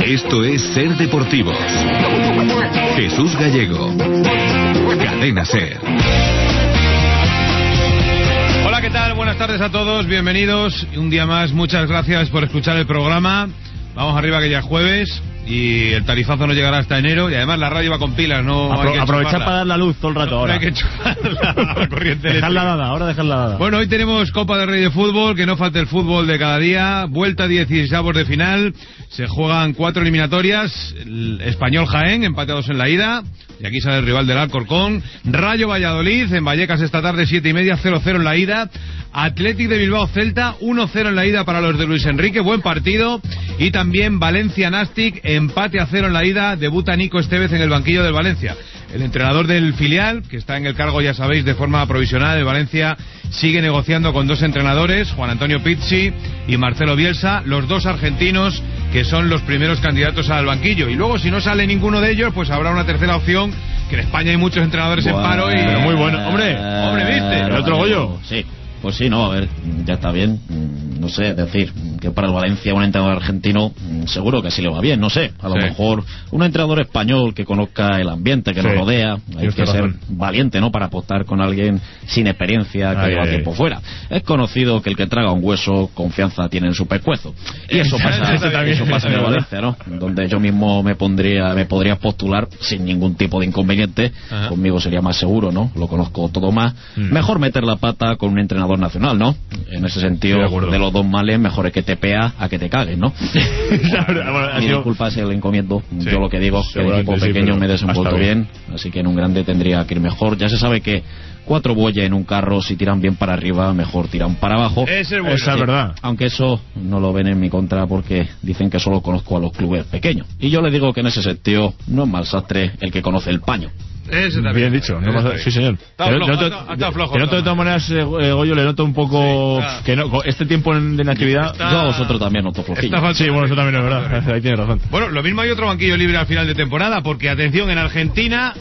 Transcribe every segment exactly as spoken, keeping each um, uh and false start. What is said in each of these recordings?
Esto es Ser Deportivos. Jesús Gallego. Cadena Ser. Hola, ¿qué tal? Buenas tardes a todos, bienvenidos. Un día más, muchas gracias por escuchar el programa. Vamos arriba que ya es jueves y el tarifazo no llegará hasta enero y además la radio va con pilas, no Apro- hay que aprovechar para dar la luz todo el rato no, ahora. No hay que enchufar la, la corriente dejarla dada, ahora dejarla dada. Bueno, hoy tenemos Copa del Rey de Fútbol, que no falte el fútbol de cada día, vuelta a dieciseisavos de final, se juegan cuatro eliminatorias, el Español Jaén, empatados en la ida, y aquí sale el rival del Alcorcón, Rayo Valladolid, en Vallecas esta tarde, siete y media, cero cero en la ida, Athletic de Bilbao Celta, uno cero en la ida para los de Luis Enrique, buen partido, y también Valencia Nastic, empate a cero en la ida, debuta Nico Estevez en el banquillo del Valencia. El entrenador del filial, que está en el cargo, ya sabéis, de forma provisional, el Valencia sigue negociando con dos entrenadores, Juan Antonio Pizzi y Marcelo Bielsa, los dos argentinos que son los primeros candidatos al banquillo. Y luego, si no sale ninguno de ellos, pues habrá una tercera opción, que en España hay muchos entrenadores bueno, en paro y... Pero muy bueno. Hombre, hombre, ¿viste? ¿El otro Goyo? Sí. Pues sí, no, a ver, ya está bien. No sé, decir que para el Valencia un entrenador argentino seguro que sí le va bien, no sé. A lo sí. mejor un entrenador español que conozca el ambiente que sí. nos rodea. Hay Tienes que ser razón. valiente, ¿no? Para apostar con alguien sin experiencia que Ay, lleva ay, tiempo ay. fuera. Es conocido que el que traga un hueso, confianza tiene en su pescuezo. Y eso pasa, Eso también. eso pasa en el Valencia, ¿no? Donde yo mismo me pondría, me podría postular sin ningún tipo de inconveniente. Ajá. Conmigo sería más seguro, ¿no? Lo conozco todo más. Mm. Mejor meter la pata con un entrenador nacional, ¿no? En ese sentido, Sí, de acuerdo. de los dos males, mejor es que te pea a que te cagues, ¿no? La verdad, bueno, ha Mi sido- disculpa si le encomiendo. Sí. Yo lo que digo es que el Seguramente equipo sí, pequeño pero me he desenvuelto hasta bien, así que en un grande tendría que ir mejor. Ya se sabe que cuatro bueyes en un carro, si tiran bien para arriba, mejor tiran para abajo. Ese es bueno. Esa es verdad. Aunque eso no lo ven en mi contra porque dicen que solo conozco a los clubes pequeños. Y yo le digo que en ese sentido no es mal sastre el que conoce el paño. Ese también. Bien dicho, no Ese pasa- también. sí señor. Está Te- flojo, te noto- está- está flojo, te noto de está todas maneras, eh, eh, Goyo, le noto un poco Sí, está- que no, con este tiempo en- de inactividad. Está- Yo a vosotros también noto flojillo. Está falta- Sí, bueno, eso también es verdad. Ahí tienes razón. Bueno, lo mismo hay otro banquillo libre al final de temporada, porque atención, en Argentina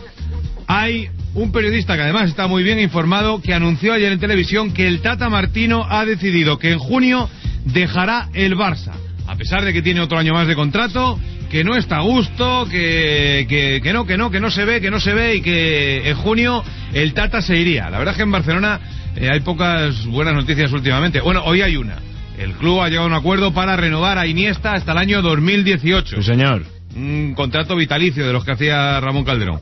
hay un periodista que además está muy bien informado, que anunció ayer en televisión que el Tata Martino ha decidido que en junio dejará el Barça, a pesar de que tiene otro año más de contrato, que no está a gusto, que, que, que no, que no, que no se ve, que no se ve y que en junio el Tata se iría. La verdad es que en Barcelona eh, hay pocas buenas noticias últimamente. Bueno, hoy hay una. El club ha llegado a un acuerdo para renovar a Iniesta hasta el año dos mil dieciocho. Sí, señor. Un contrato vitalicio de los que hacía Ramón Calderón.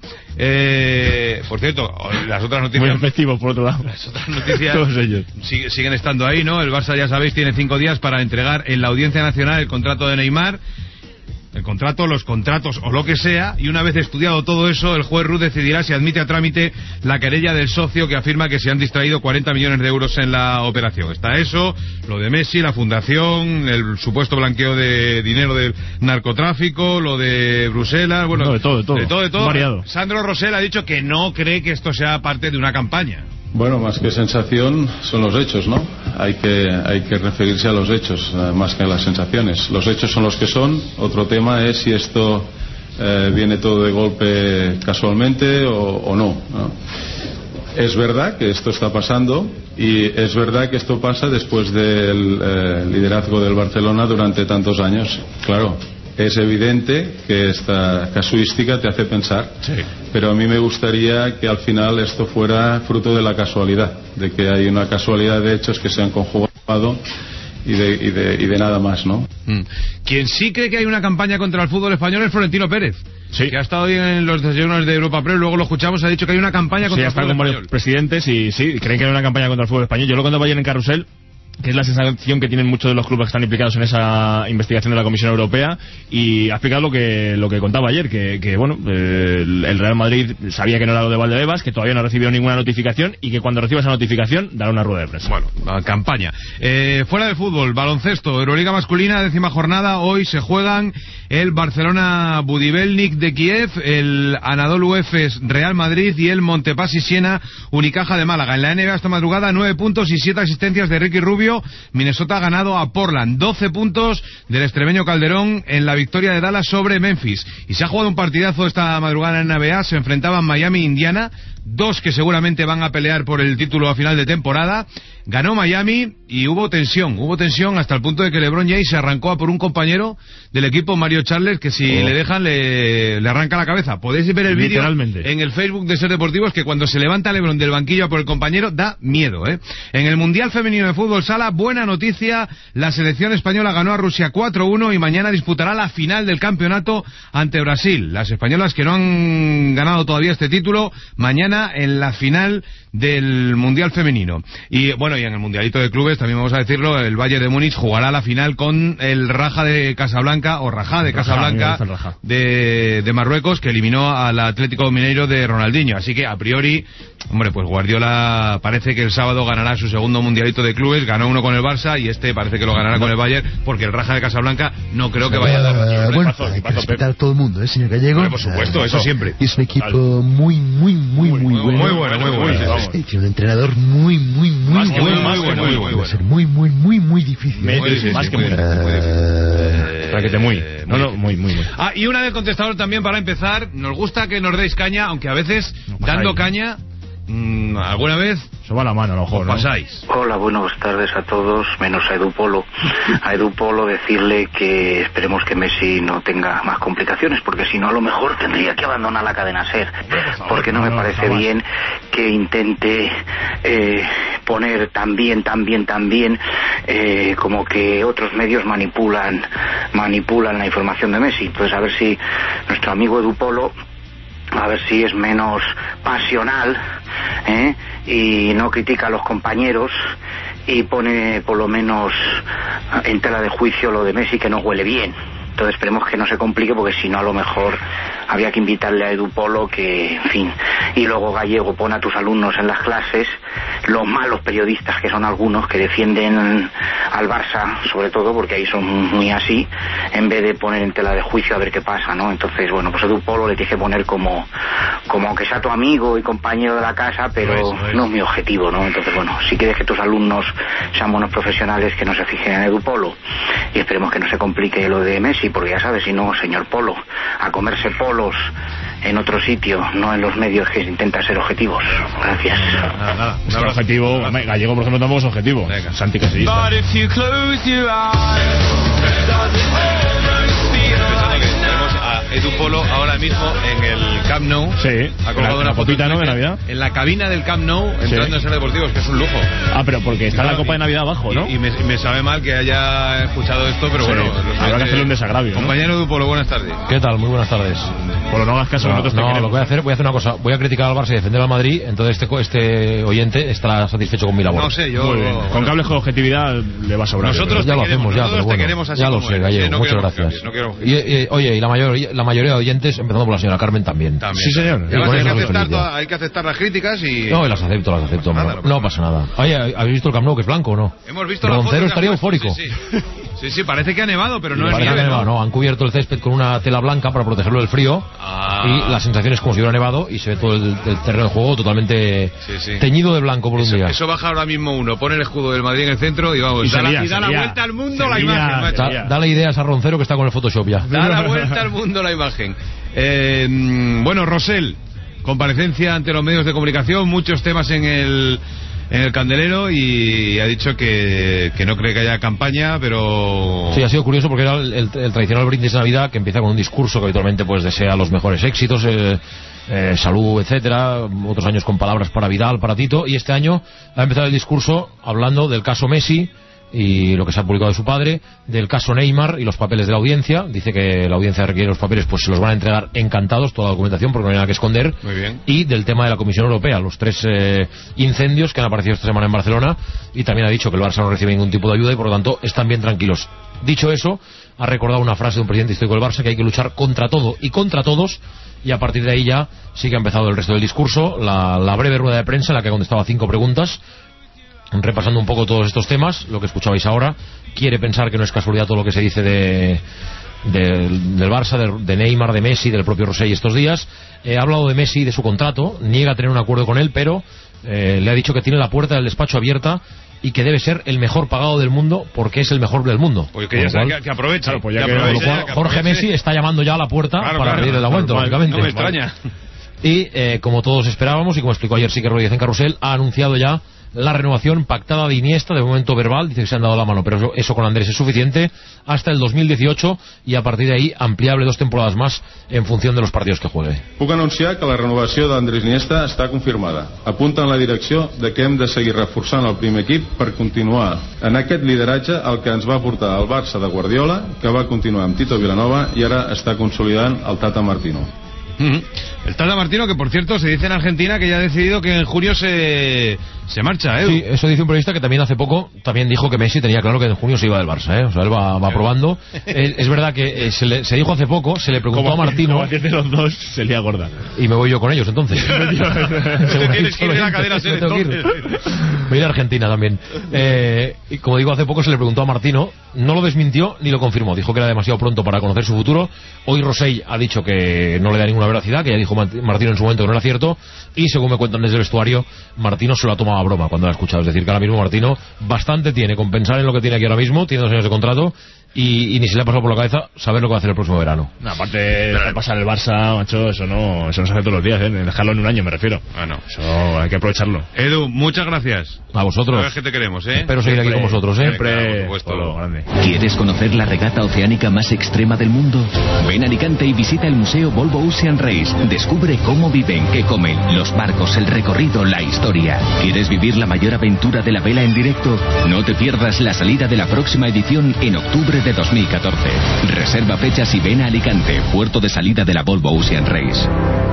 Eh, por cierto, las otras Muy noticias... efectivo, por otro lado. Las otras noticias Todos ellos. sigue- siguen estando ahí, ¿no? El Barça, ya sabéis, tiene cinco días para entregar en la Audiencia Nacional el contrato de Neymar. El contrato, los contratos o lo que sea, y una vez estudiado todo eso, el juez Ruz decidirá si admite a trámite la querella del socio que afirma que se han distraído cuarenta millones de euros en la operación. Está eso, lo de Messi, la fundación, el supuesto blanqueo de dinero del narcotráfico, lo de Bruselas, bueno, No, de todo, de todo. de todo, de todo. Variado. Sandro Rosell ha dicho que no cree que esto sea parte de una campaña. Bueno, más que sensación son los hechos, ¿no? Hay que, hay que referirse a los hechos, eh, más que a las sensaciones. Los hechos son los que son. Otro tema es si esto eh, viene todo de golpe casualmente o, o no, ¿no? Es verdad que esto está pasando y es verdad que esto pasa después del eh, liderazgo del Barcelona durante tantos años. Claro, es evidente que esta casuística te hace pensar, Sí. pero a mí me gustaría que al final esto fuera fruto de la casualidad, de que hay una casualidad de hechos que se han conjugado y de, y de, y de nada más, ¿no? Mm. Quien sí cree que hay una campaña contra el fútbol español es Florentino Pérez, Sí. que ha estado hoy en los desayunos de Europa Press, luego lo escuchamos, ha dicho que hay una campaña Sí, contra ya el está fútbol con varios español. presidentes y sí, creen que hay una campaña contra el fútbol español. Yo lo contaba ayer en Carrusel, que es la sensación que tienen muchos de los clubes que están implicados en esa investigación de la Comisión Europea, y ha explicado lo que lo que contaba ayer, que, que bueno, eh, el el Real Madrid sabía que no era lo de Valdebebas, que todavía no ha recibido ninguna notificación y que cuando reciba esa notificación dará una rueda de prensa. Bueno, la campaña. Eh, fuera del fútbol, baloncesto, Euroliga masculina, décima jornada. Hoy se juegan el Barcelona Budivelnik de Kiev, el Anadolu Efes Real Madrid y el Montepaschi Siena Unicaja de Málaga. En la N B A esta madrugada, nueve puntos y siete asistencias de Ricky Rubio. Minnesota ha ganado a Portland. doce puntos del extremeño Calderón en la victoria de Dallas sobre Memphis. Y se ha jugado un partidazo esta madrugada en N B A. Se enfrentaban Miami e Indiana. dos que seguramente van a pelear por el título a final de temporada. Ganó Miami y hubo tensión, hubo tensión hasta el punto de que LeBron James se arrancó a por un compañero del equipo, Mario Charles, que si oh. le dejan le, le arranca la cabeza. Podéis ver el vídeo en el Facebook de Ser Deportivos, que cuando se levanta LeBron del banquillo a por el compañero da miedo, ¿eh? En el Mundial Femenino de Fútbol Sala, buena noticia, la selección española ganó a Rusia cuatro uno y mañana disputará la final del campeonato ante Brasil. Las españolas que no han ganado todavía este título, mañana en la final del Mundial Femenino. Y bueno, y en el Mundialito de Clubes, también vamos a decirlo, el Bayern de Múnich jugará la final con el Raja de Casablanca, o Rajá de Casablanca, de, de Marruecos, que eliminó al Atlético Mineiro de Ronaldinho. Así que, a priori, hombre, pues Guardiola parece que el sábado ganará su segundo Mundialito de Clubes, ganó uno con el Barça, y este parece que lo ganará con el Bayern, porque el Raja de Casablanca no creo que vaya a dar. Uh, bueno, paso, hay que respetar a todo el mundo, ¿eh, señor Gallego? Bueno, por supuesto, uh, eso siempre. Es un equipo muy, muy, muy, muy, muy bueno. Muy bueno, muy bueno. Tiene un entrenador muy, muy, muy más bueno. Muy, muy bueno, muy bueno. Va a ser muy, muy, muy, muy difícil. Me, muy difícil más que muy difícil. Eh, para que te muy. No, no, muy, muy, muy. Ah, y una del contestador también para empezar. Nos gusta que nos deis caña, aunque a veces, no dando caña, mmm, alguna vez se va la mano a lo mejor, ¿no? Pasáis. Hola, buenas tardes a todos, menos a Edu Polo. A Edu Polo decirle que esperemos que Messi no tenga más complicaciones, porque si no a lo mejor tendría que abandonar la cadena SER, porque no me parece bien que intente eh, poner tan bien, tan bien, tan bien eh, como que otros medios manipulan manipulan la información de Messi. Entonces a ver si nuestro amigo Edu Polo, a ver si es menos pasional, ¿eh? y no critica a los compañeros y pone por lo menos en tela de juicio lo de Messi, que no huele bien. Entonces esperemos que no se complique, porque si no a lo mejor habría que invitarle a Edu Polo, que, en fin. Y luego, Gallego, pone a tus alumnos en las clases, los malos periodistas, que son algunos, que defienden al Barça, sobre todo, porque ahí son muy así, en vez de poner en tela de juicio a ver qué pasa, ¿no? Entonces, bueno, pues Edu Polo le tienes que poner como, como aunque sea tu amigo y compañero de la casa, pero no es, no es. no es mi objetivo, ¿no? Entonces, bueno, si quieres que tus alumnos sean buenos profesionales, que no se fijen en Edu Polo. Y esperemos que no se complique lo de Messi, porque ya sabes, si no, señor Polo, a comerse polos en otro sitio, no en los medios que intentan ser objetivos. Gracias. Nada, nada. Un objetivo, Gallego, por ejemplo, tampoco es objetivo. Venga. Santi Casillista. Edu Polo ahora mismo en el Camp Nou. Sí. Ha colgado una fotita, ¿no? De Navidad. En la cabina del Camp Nou, entrando sí. en Ser Deportivos, que es un lujo. Ah, pero porque está la Copa de Navidad abajo, ¿no? Y, y, me, y me sabe mal que haya escuchado esto, pero sí. bueno. Habrá que hacerle un desagravio, ¿no? Compañero Edu Polo, buenas tardes. ¿Qué tal? Muy buenas tardes. Polo, no hagas caso, no, nosotros te no, queremos. Lo que voy a hacer, voy a hacer una cosa. Voy a criticar al Barça y defender al Madrid, entonces este, este oyente estará satisfecho con mi labor. No sé, yo... Muy bien. Con cables con objetividad le va a sobrar. Nosotros ya lo queremos, hacemos, ya, pero bueno, queremos así ya lo sé, Gallego, no muchas gracias. Cambios, no quiero... y, y, oye, y la, mayor, la mayoría de oyentes, empezando por la señora Carmen, también. también. Sí, señor. Y hay, que aceptar toda, hay que aceptar las críticas y... No, las acepto, las acepto. No, nada, no, no pasa nada. Oye, ¿habéis visto el Camp Nou, que es blanco o no? Hemos visto Roncero la estaría eufórico. Sí, sí. sí, sí, parece que ha nevado, pero no es nieve, nevado, ¿no? no, han cubierto el césped con una tela blanca para protegerlo del frío. Ah. Y la sensación es como si hubiera nevado y se ve todo el, el terreno de juego totalmente sí, sí. teñido de blanco por eso, un día. Eso baja ahora mismo uno, pone el escudo del Madrid en el centro y vamos, y da, sería, la, y da la vuelta al mundo sería, la imagen. Da, dale ideas a Roncero, que está con el Photoshop ya. Da la vuelta al mundo la imagen. Eh, bueno, Rosell, comparecencia ante los medios de comunicación, muchos temas en el en el candelero, y ha dicho que, que no cree que haya campaña, pero... Sí, ha sido curioso porque era el, el, el tradicional brindis de Navidad, que empieza con un discurso que habitualmente pues desea los mejores éxitos, eh, eh, salud, etcétera, otros años con palabras para Vidal, para Tito, y este año ha empezado el discurso hablando del caso Messi y lo que se ha publicado de su padre, del caso Neymar y los papeles de la audiencia. Dice que la audiencia requiere los papeles, pues se los van a entregar encantados, toda la documentación, porque no hay nada que esconder. Muy bien. Y del tema de la Comisión Europea, los tres eh, incendios que han aparecido esta semana en Barcelona, y también ha dicho que el Barça no recibe ningún tipo de ayuda y por lo tanto están bien tranquilos. Dicho eso, ha recordado una frase de un presidente histórico del Barça, que hay que luchar contra todo y contra todos, y a partir de ahí ya sí que ha empezado el resto del discurso, la, la breve rueda de prensa en la que ha contestado a cinco preguntas, repasando un poco todos estos temas, lo que escuchabais ahora. Quiere pensar que no es casualidad todo lo que se dice de, de del Barça, de, de Neymar, de Messi, del propio Rosell estos días. Eh, ha hablado de Messi y de su contrato, niega tener un acuerdo con él, pero eh, le ha dicho que tiene la puerta del despacho abierta y que debe ser el mejor pagado del mundo porque es el mejor del mundo. Pues que ya sabe que, que aprovecha. Claro, pues ya que aproveche, cual, Jorge Messi está llamando ya a la puerta claro, para claro, pedir el aumento, claro, lógicamente. No me extraña. y eh, como todos esperábamos y como explicó ayer Sique Rodríguez en Carrusel, ha anunciado ya la renovación pactada de Iniesta, de momento verbal, dice que se han dado la mano, pero eso, eso con Andrés es suficiente, hasta el dos mil dieciocho, y a partir de ahí ampliable dos temporadas más en función de los partidos que juegue. Puc anunciar que la renovació d'Andrés Iniesta està confirmada. Apunta en la direcció de que hem de seguir reforçant el primer equip per continuar en aquest lideratge el que ens va portar al Barça de Guardiola, que va continuar amb Tito Vilanova i ara està consolidant el Tata Martino. Uh-huh. El Tata Martino, que por cierto se dice en Argentina que ya ha decidido que en junio se, se marcha, ¿eh? Sí, eso dice un periodista que también hace poco también dijo que Messi tenía claro que en junio se iba del Barça, ¿eh? O sea, él va, va probando. Es, es verdad que eh, se, le, se dijo hace poco, se le preguntó como, a Martino. Como de los dos se lía gorda. Y me voy yo con ellos entonces. Te tienes que ir de la cadena ser entonces. Voy a ir a Argentina también. Eh, y como digo, hace poco se le preguntó a Martino, no lo desmintió ni lo confirmó. Dijo que era demasiado pronto para conocer su futuro. Hoy Rosell ha dicho que no le da ninguna veracidad, que ya dijo Martino en su momento que no era cierto, y según me cuentan desde el vestuario, Martino se lo ha tomado a broma cuando lo ha escuchado. Es decir, que ahora mismo Martino bastante tiene con pensar en lo que tiene aquí ahora mismo, tiene dos años de contrato, y, y ni se le ha pasado por la cabeza saber lo que va a hacer el próximo verano. No, aparte de pasar el Barça, macho, eso no, eso no se hace todos los días, ¿eh? Dejarlo en un año me refiero. Bueno, eso hay que aprovecharlo. Edu, muchas gracias. A vosotros. Sabes que te queremos, ¿eh? Espero seguir siempre, aquí con vosotros, ¿eh? Siempre, por por lo grande. ¿Quieres conocer la regata oceánica más extrema del mundo? Ven a Alicante y visita el Museo Volvo Ocean Race. Descubre cómo viven, qué comen, los barcos, el recorrido, la historia. ¿Quieres vivir la mayor aventura de la vela en directo? No te pierdas la salida de la próxima edición en octubre de dos mil catorce. Reserva fechas y ven a Alicante, puerto de salida de la Volvo Ocean Race.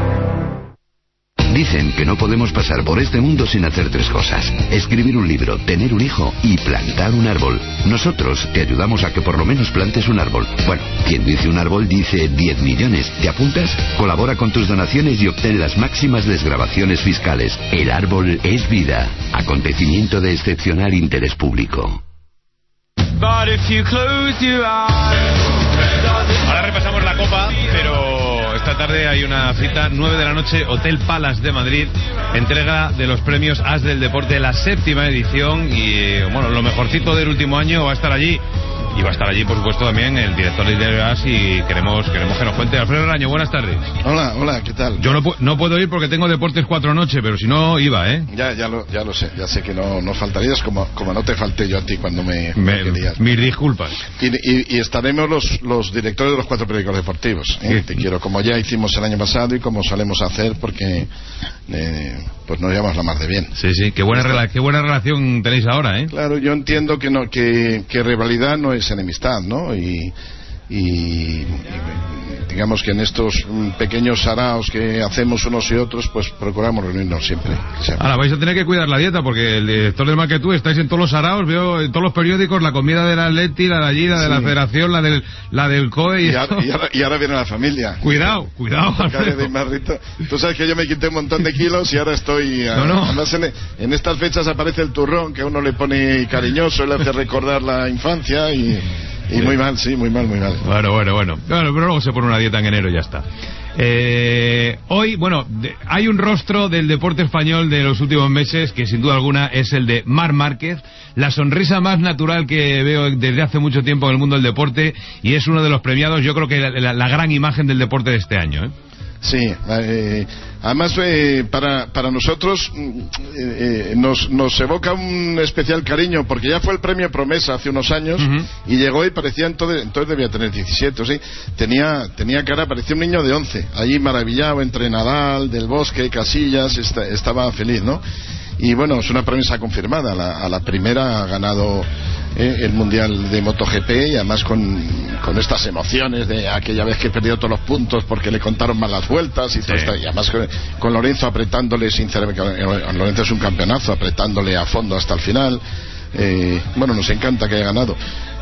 Dicen que no podemos pasar por este mundo sin hacer tres cosas: escribir un libro, tener un hijo y plantar un árbol. Nosotros te ayudamos a que por lo menos plantes un árbol. Bueno, quien dice un árbol dice diez millones. ¿Te apuntas? Colabora con tus donaciones y obtén las máximas desgravaciones fiscales. El árbol es vida. Acontecimiento de excepcional interés público. Ahora repasamos la Copa, pero esta tarde hay una cita, nueve de la noche, Hotel Palace de Madrid, entrega de los premios As del Deporte, la séptima edición, y bueno, lo mejorcito del último año va a estar allí. Y va a estar allí, por supuesto, también el director de As, y queremos queremos que nos cuente. Alfredo Raño, buenas tardes. Hola, hola, ¿qué tal? Yo no, no puedo ir porque tengo Deportes cuatro noche, pero si no, iba, ¿eh? Ya, ya lo, ya lo sé, ya sé que no, no faltarías, como, como no te falté yo a ti cuando me, me, me querías. Mis disculpas. Y, y, y estaremos los, los directores de los cuatro periódicos deportivos, ¿eh? Te quiero, como ya hicimos el año pasado y como solemos hacer, porque eh, pues nos llevamos la mar de bien. Sí, sí, qué buena, rela qué buena relación tenéis ahora, ¿eh? Claro, yo entiendo que, no, que, que rivalidad no es enemistad, ¿no? Y, y, y digamos que en estos pequeños saraos que hacemos unos y otros, pues procuramos reunirnos siempre. Ahora vais a tener que cuidar la dieta, porque el director del Marquetú estáis en todos los saraos, veo en todos los periódicos la comida del Atleti, la de allí, la de sí. la Federación, la del, la del C O E. Y, y, ahora, y, ahora, y ahora viene la familia. Cuidado, cuidado. De Tú sabes que yo me quité un montón de kilos y ahora estoy... No, no. Además en, en estas fechas aparece el turrón, que a uno le pone cariñoso, le hace recordar la infancia y... Y muy mal, sí, muy mal, muy mal. Bueno, bueno, bueno. Bueno, pero luego se pone una dieta en enero y ya está. Eh, hoy, bueno, de, hay un rostro del deporte español de los últimos meses que sin duda alguna es el de Marc Márquez, la sonrisa más natural que veo desde hace mucho tiempo en el mundo del deporte, y es uno de los premiados, yo creo que la, la, la gran imagen del deporte de este año, ¿eh? Sí, eh, además eh, para, para nosotros eh, eh, nos, nos evoca un especial cariño, porque ya fue el premio Promesa hace unos años, uh-huh. y llegó y parecía, entonces, entonces debía tener diecisiete, ¿sí? tenía, tenía cara, parecía un niño de once, allí maravillado entre Nadal, Del Bosque, Casillas, está, estaba feliz, ¿no? Y bueno, es una promesa confirmada. A la, a la primera ha ganado eh, el Mundial de MotoGP, y además con, con estas emociones de aquella vez que perdió todos los puntos porque le contaron mal las vueltas y sí. todo esto, y además con, con Lorenzo apretándole sinceramente. Lorenzo es un campeonazo, apretándole a fondo hasta el final. Eh, bueno, nos encanta que haya ganado.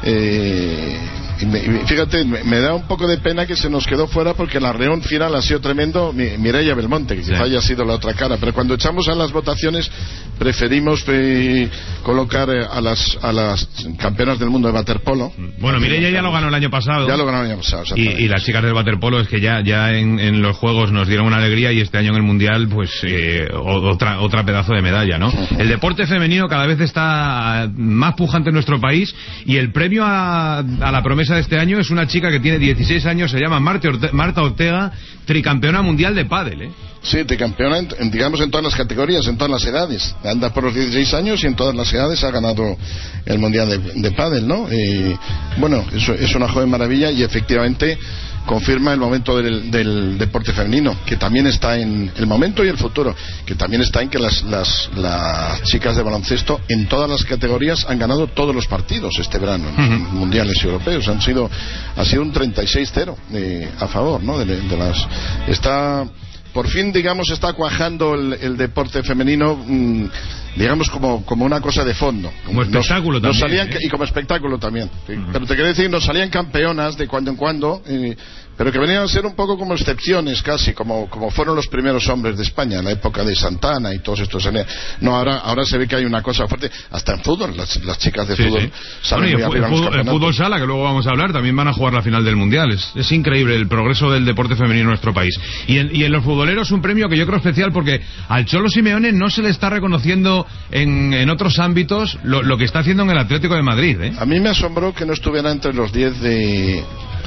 Eh, y me, y fíjate, me, me da un poco de pena que se nos quedó fuera, porque la reunión final ha sido tremendo. Mi, Mireia Belmonte, que sí. quizá haya sido la otra cara, pero cuando echamos a las votaciones preferimos eh, colocar eh, a las a las campeonas del mundo de waterpolo. Bueno, Mireia ya lo ganó el año pasado. Ya lo ganó el año pasado. Y, y las chicas del waterpolo es que ya ya en, en los juegos nos dieron una alegría, y este año en el mundial pues eh, otra otra pedazo de medalla, ¿no? El deporte femenino cada vez está más pujante en nuestro país, y el premio a, a la promesa de este año es una chica que tiene dieciséis años, se llama Marta Ortega, Marta Ortega, tricampeona mundial de pádel, ¿eh? Sí, tricampeona, en, en, digamos, en todas las categorías, en todas las edades. Anda por los dieciséis años y en todas las edades ha ganado el Mundial de, de Pádel, ¿no? Y, bueno, eso es una joven maravilla y efectivamente confirma el momento del, del deporte femenino, que también está en el momento y el futuro, que también está en que las, las, las chicas de baloncesto en todas las categorías han ganado todos los partidos este verano, uh-huh. en mundiales y europeos. Han sido, ha sido un treinta y seis cero eh, a favor, ¿no? De, de las, está, por fin, digamos, está cuajando el, el deporte femenino, mmm, digamos, como, como una cosa de fondo. Como espectáculo nos, también. Nos salían, ¿eh? Y como espectáculo también. ¿sí? Uh-huh. Pero te quiero decir, nos salían campeonas de cuando en cuando, eh, pero que venían a ser un poco como excepciones casi, como, como fueron los primeros hombres de España en la época de Santana y todos estos. No, ahora, ahora se ve que hay una cosa fuerte, hasta en fútbol, las, las chicas de sí, fútbol sí. salen bueno, muy y arriba el, en los fútbol, el fútbol sala, que luego vamos a hablar, también van a jugar la final del Mundial. Es, es increíble el progreso del deporte femenino en nuestro país. Y en, y en los futboleros un premio que yo creo especial porque al Cholo Simeone no se le está reconociendo en, en otros ámbitos lo, lo que está haciendo en el Atlético de Madrid, ¿eh? A mí me asombró que no estuviera entre los diez de...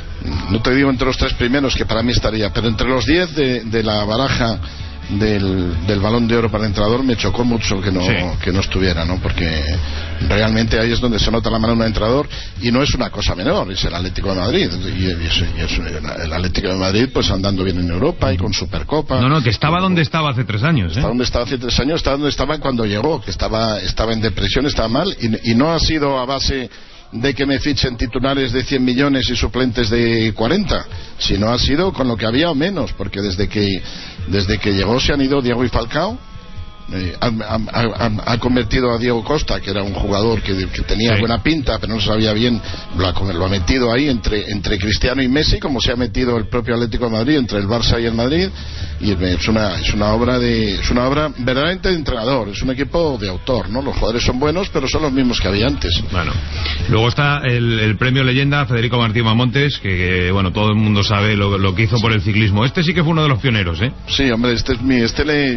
No te digo entre los tres primeros, que para mí estaría, pero entre los diez de, de la baraja del, del Balón de Oro para el entrenador me chocó mucho que no, sí. que no estuviera, ¿no? Porque realmente ahí es donde se nota la mano de un entrenador y no es una cosa menor, es el Atlético de Madrid y, y, es, y es el Atlético de Madrid pues andando bien en Europa y con Supercopa. No, no, que estaba donde estaba hace tres años, ¿eh? Estaba donde estaba hace tres años, estaba donde estaba cuando llegó, que estaba, estaba en depresión, estaba mal y, y no ha sido a base de que me fichen titulares de cien millones y suplentes de cuarenta, sino ha sido con lo que había o menos, porque desde que desde que llegó se han ido Diego y Falcao. Eh, ha, ha, ha convertido a Diego Costa, que era un jugador que, que tenía sí. buena pinta, pero no sabía bien, lo ha, lo ha metido ahí entre, entre Cristiano y Messi, como se ha metido el propio Atlético de Madrid entre el Barça y el Madrid, y es una, es una obra de, es una obra verdaderamente de entrenador, es un equipo de autor, ¿no? Los jugadores son buenos, pero son los mismos que había antes. Bueno, luego está el, el premio leyenda Federico Martí Mamontes, que, que bueno, todo el mundo sabe lo, lo que hizo por el ciclismo. Este sí que fue uno de los pioneros, ¿eh? Sí, hombre, este es mi, este le,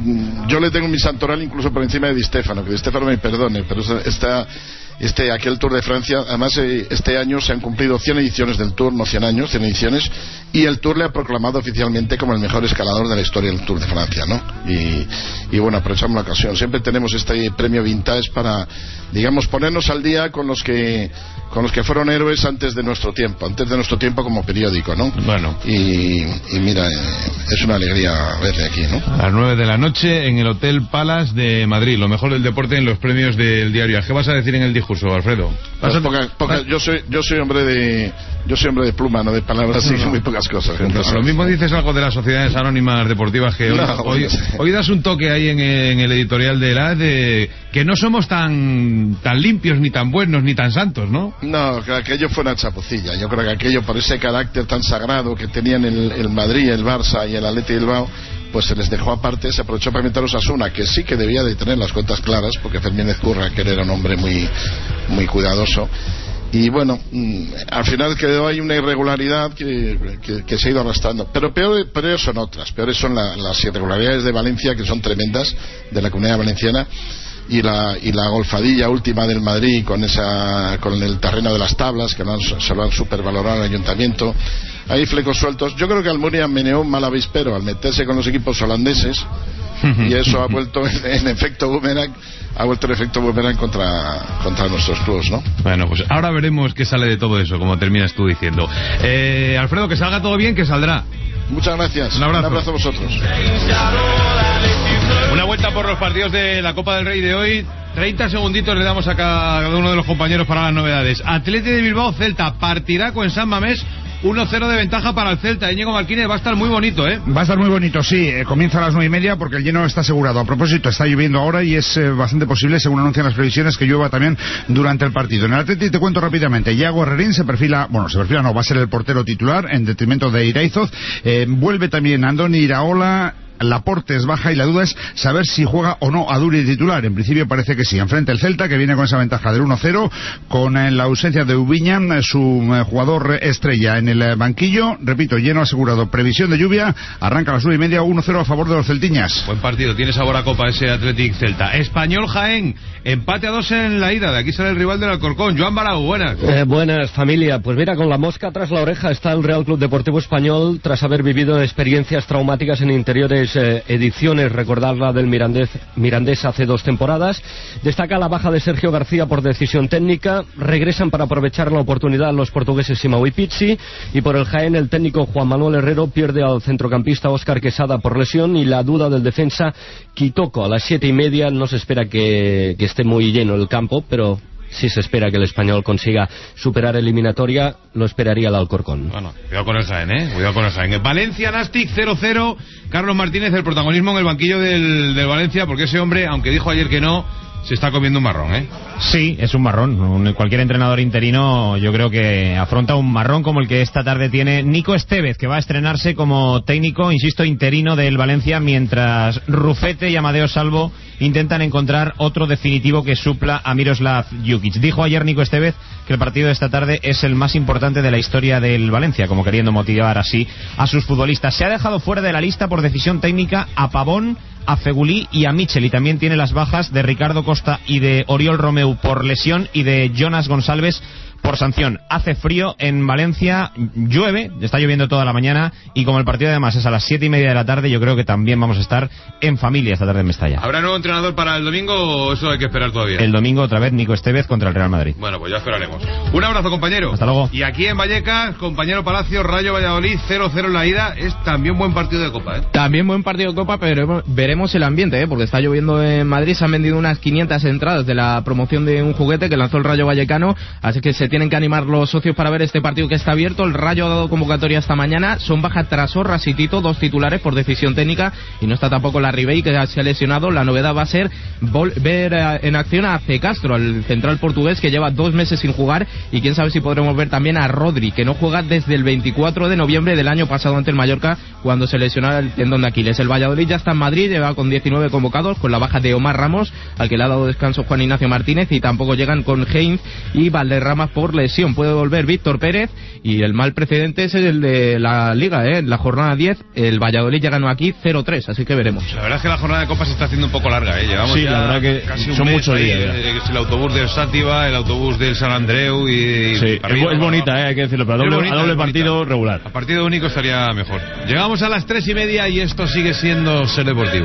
yo le tengo mi santoral incluso por encima de Di Stéfano, que Di Stéfano me perdone, pero esta, este, aquel Tour de Francia, además este año se han cumplido cien ediciones del Tour, no cien años, cien ediciones, y el Tour le ha proclamado oficialmente como el mejor escalador de la historia del Tour de Francia, ¿no? Y, y bueno, aprovechamos la ocasión. Siempre tenemos este premio vintage para, digamos, ponernos al día con los que con los que fueron héroes antes de nuestro tiempo, antes de nuestro tiempo como periódico, ¿no? Bueno. Y, y mira, es una alegría verle aquí, ¿no? A las nueve de la noche en el Hotel Palace de Madrid, lo mejor del deporte en los premios del diario. ¿Qué vas a decir en el discurso, Alfredo? Pues poca, poca, yo soy yo soy hombre de yo soy hombre de pluma, no de palabras, no, no. muy pocas cosas. Entonces, lo mismo dices algo de las sociedades anónimas deportivas que hoy, no, hoy, hoy das un toque ahí en, en el editorial de la de que no somos tan tan limpios ni tan buenos ni tan santos, ¿no? No, que aquello fue una chapucilla. Yo creo que aquello, por ese carácter tan sagrado que tenían el, el Madrid, el Barça y el Athletic Bilbao, pues se les dejó aparte, se aprovechó para inventar Osasuna, que sí que debía de tener las cuentas claras, porque Fermín Ezcurra, que era un hombre muy, muy cuidadoso. Y bueno, mmm, al final quedó ahí una irregularidad que, que, que se ha ido arrastrando. Pero peor, peores son otras. Peores son la, las irregularidades de Valencia, que son tremendas, de la Comunidad Valenciana. Y la, y la golfadilla última del Madrid con esa con el terreno de las tablas, que lo han, se lo han supervalorado al ayuntamiento. Hay flecos sueltos. Yo creo que Almunia meneó un mal avispero al meterse con los equipos holandeses y eso ha vuelto en, en efecto boomerang ha vuelto el efecto boomerang contra, contra nuestros clubes, ¿no? Bueno, pues ahora veremos qué sale de todo eso, como terminas tú diciendo. eh, Alfredo, que salga todo bien, que saldrá. Muchas gracias. Un abrazo. Un abrazo a vosotros. Una vuelta por los partidos de la Copa del Rey de hoy. treinta segunditos le damos a cada uno de los compañeros para las novedades. Athletic de Bilbao, Celta, partiraco en San Mamés. uno cero de ventaja para el Celta. Íñigo Martínez, va a estar muy bonito, ¿eh? Va a estar muy bonito, sí. Eh, comienza a las nueve y media porque el lleno está asegurado. A propósito, está lloviendo ahora y es eh, bastante posible, según anuncian las previsiones, que llueva también durante el partido. En el Athletic te cuento rápidamente. Iago Herrerín se perfila, bueno, se perfila no, va a ser el portero titular en detrimento de Iraizoz. Eh, vuelve también Andoni Iraola. Laporte es baja y la duda es saber si juega o no a Duri titular. En principio parece que sí. Enfrente el Celta, que viene con esa ventaja del uno cero, con eh, la ausencia de Ubiña, su eh, jugador estrella en el eh, banquillo. Repito, lleno asegurado. Previsión de lluvia. Arranca a las nueve y media, uno cero a favor de los celtiñas. Buen partido. Tiene sabor a copa ese Athletic Celta. Español Jaén. Empate a dos en la ida. De aquí sale el rival del Alcorcón. Joan Barau, buenas. Eh, buenas, familia. Pues mira, con la mosca tras la oreja está el Real Club Deportivo Español tras haber vivido experiencias traumáticas en interiores seis eh, ediciones, recordar la del Mirandés, Mirandés hace dos temporadas. Destaca la baja de Sergio García por decisión técnica. Regresan para aprovechar la oportunidad los portugueses Simão y Pizzi. Y por el Jaén, el técnico Juan Manuel Herrero pierde al centrocampista Óscar Quesada por lesión y la duda del defensa Kitoko. A las siete y media no se espera que, que esté muy lleno el campo, pero si se espera que el Español consiga superar eliminatoria, lo esperaría el Alcorcón. Bueno, cuidado con el Jaén, ¿eh? Cuidado con el Jaén. Valencia, Nastic, cero cero. Carlos Martínez, el protagonismo en el banquillo del, del Valencia, porque ese hombre, aunque dijo ayer que no, se está comiendo un marrón, ¿eh? Sí, es un marrón. Un, cualquier entrenador interino yo creo que afronta un marrón como el que esta tarde tiene Nico Estevez, que va a estrenarse como técnico, insisto, interino del Valencia, mientras Rufete y Amadeo Salvo intentan encontrar otro definitivo que supla a Miroslav Jukic. Dijo ayer Nico Estevez que el partido de esta tarde es el más importante de la historia del Valencia, como queriendo motivar así a sus futbolistas. Se ha dejado fuera de la lista por decisión técnica a Pavón, a Fegulí y a Michel, y también tiene las bajas de Ricardo Costa y de Oriol Romeu por lesión y de Jonas Gonçalves por sanción. Hace frío en Valencia, llueve, está lloviendo toda la mañana, y como el partido además es a las siete y media de la tarde, yo creo que también vamos a estar en familia esta tarde en Mestalla. ¿Habrá nuevo entrenador para el domingo o eso hay que esperar todavía? El domingo otra vez Nico Estevez contra el Real Madrid. Bueno, pues ya esperaremos. Un abrazo, compañero. Hasta luego. Y aquí en Vallecas, compañero Palacio, Rayo Valladolid, cero cero en la ida. Es también buen partido de Copa, ¿eh? También buen partido de Copa, pero veremos el ambiente, ¿eh? Porque está lloviendo en Madrid. Se han vendido unas quinientas entradas de la promoción de un juguete que lanzó el Rayo Vallecano, así que se tienen que animar los socios para ver este partido que está abierto. El Rayo ha dado convocatoria esta mañana. Son baja Trasorras y Tito, dos titulares por decisión técnica, y no está tampoco la Ribey, que se ha lesionado. La novedad va a ser ver en acción a C. Castro, el central portugués, que lleva dos meses sin jugar, y quién sabe si podremos ver también a Rodri, que no juega desde el veinticuatro de noviembre del año pasado ante el Mallorca, cuando se lesionó el tendón de Aquiles. El Valladolid ya está en Madrid, lleva con diecinueve convocados, con la baja de Omar Ramos, al que le ha dado descanso Juan Ignacio Martínez, y tampoco llegan con Heinz y Valderrama por lesión. Puede volver Víctor Pérez, y el mal precedente es el de la Liga, ¿eh? En la jornada diez el Valladolid ya ganó aquí cero tres, así que veremos. La verdad es que la jornada de Copa se está haciendo un poco larga, ¿eh? Llevamos sí, ya la verdad que casi un son mes muchos ahí, días. eh, el autobús del Sátiva, el autobús del San Andreu y... Sí, arriba, es, es bonita, ¿eh? Hay que decirlo, pero a doble, bonita, a doble partido bonita. regular. A partido único estaría mejor. Llegamos a las tres y media y esto sigue siendo Ser Deportivos.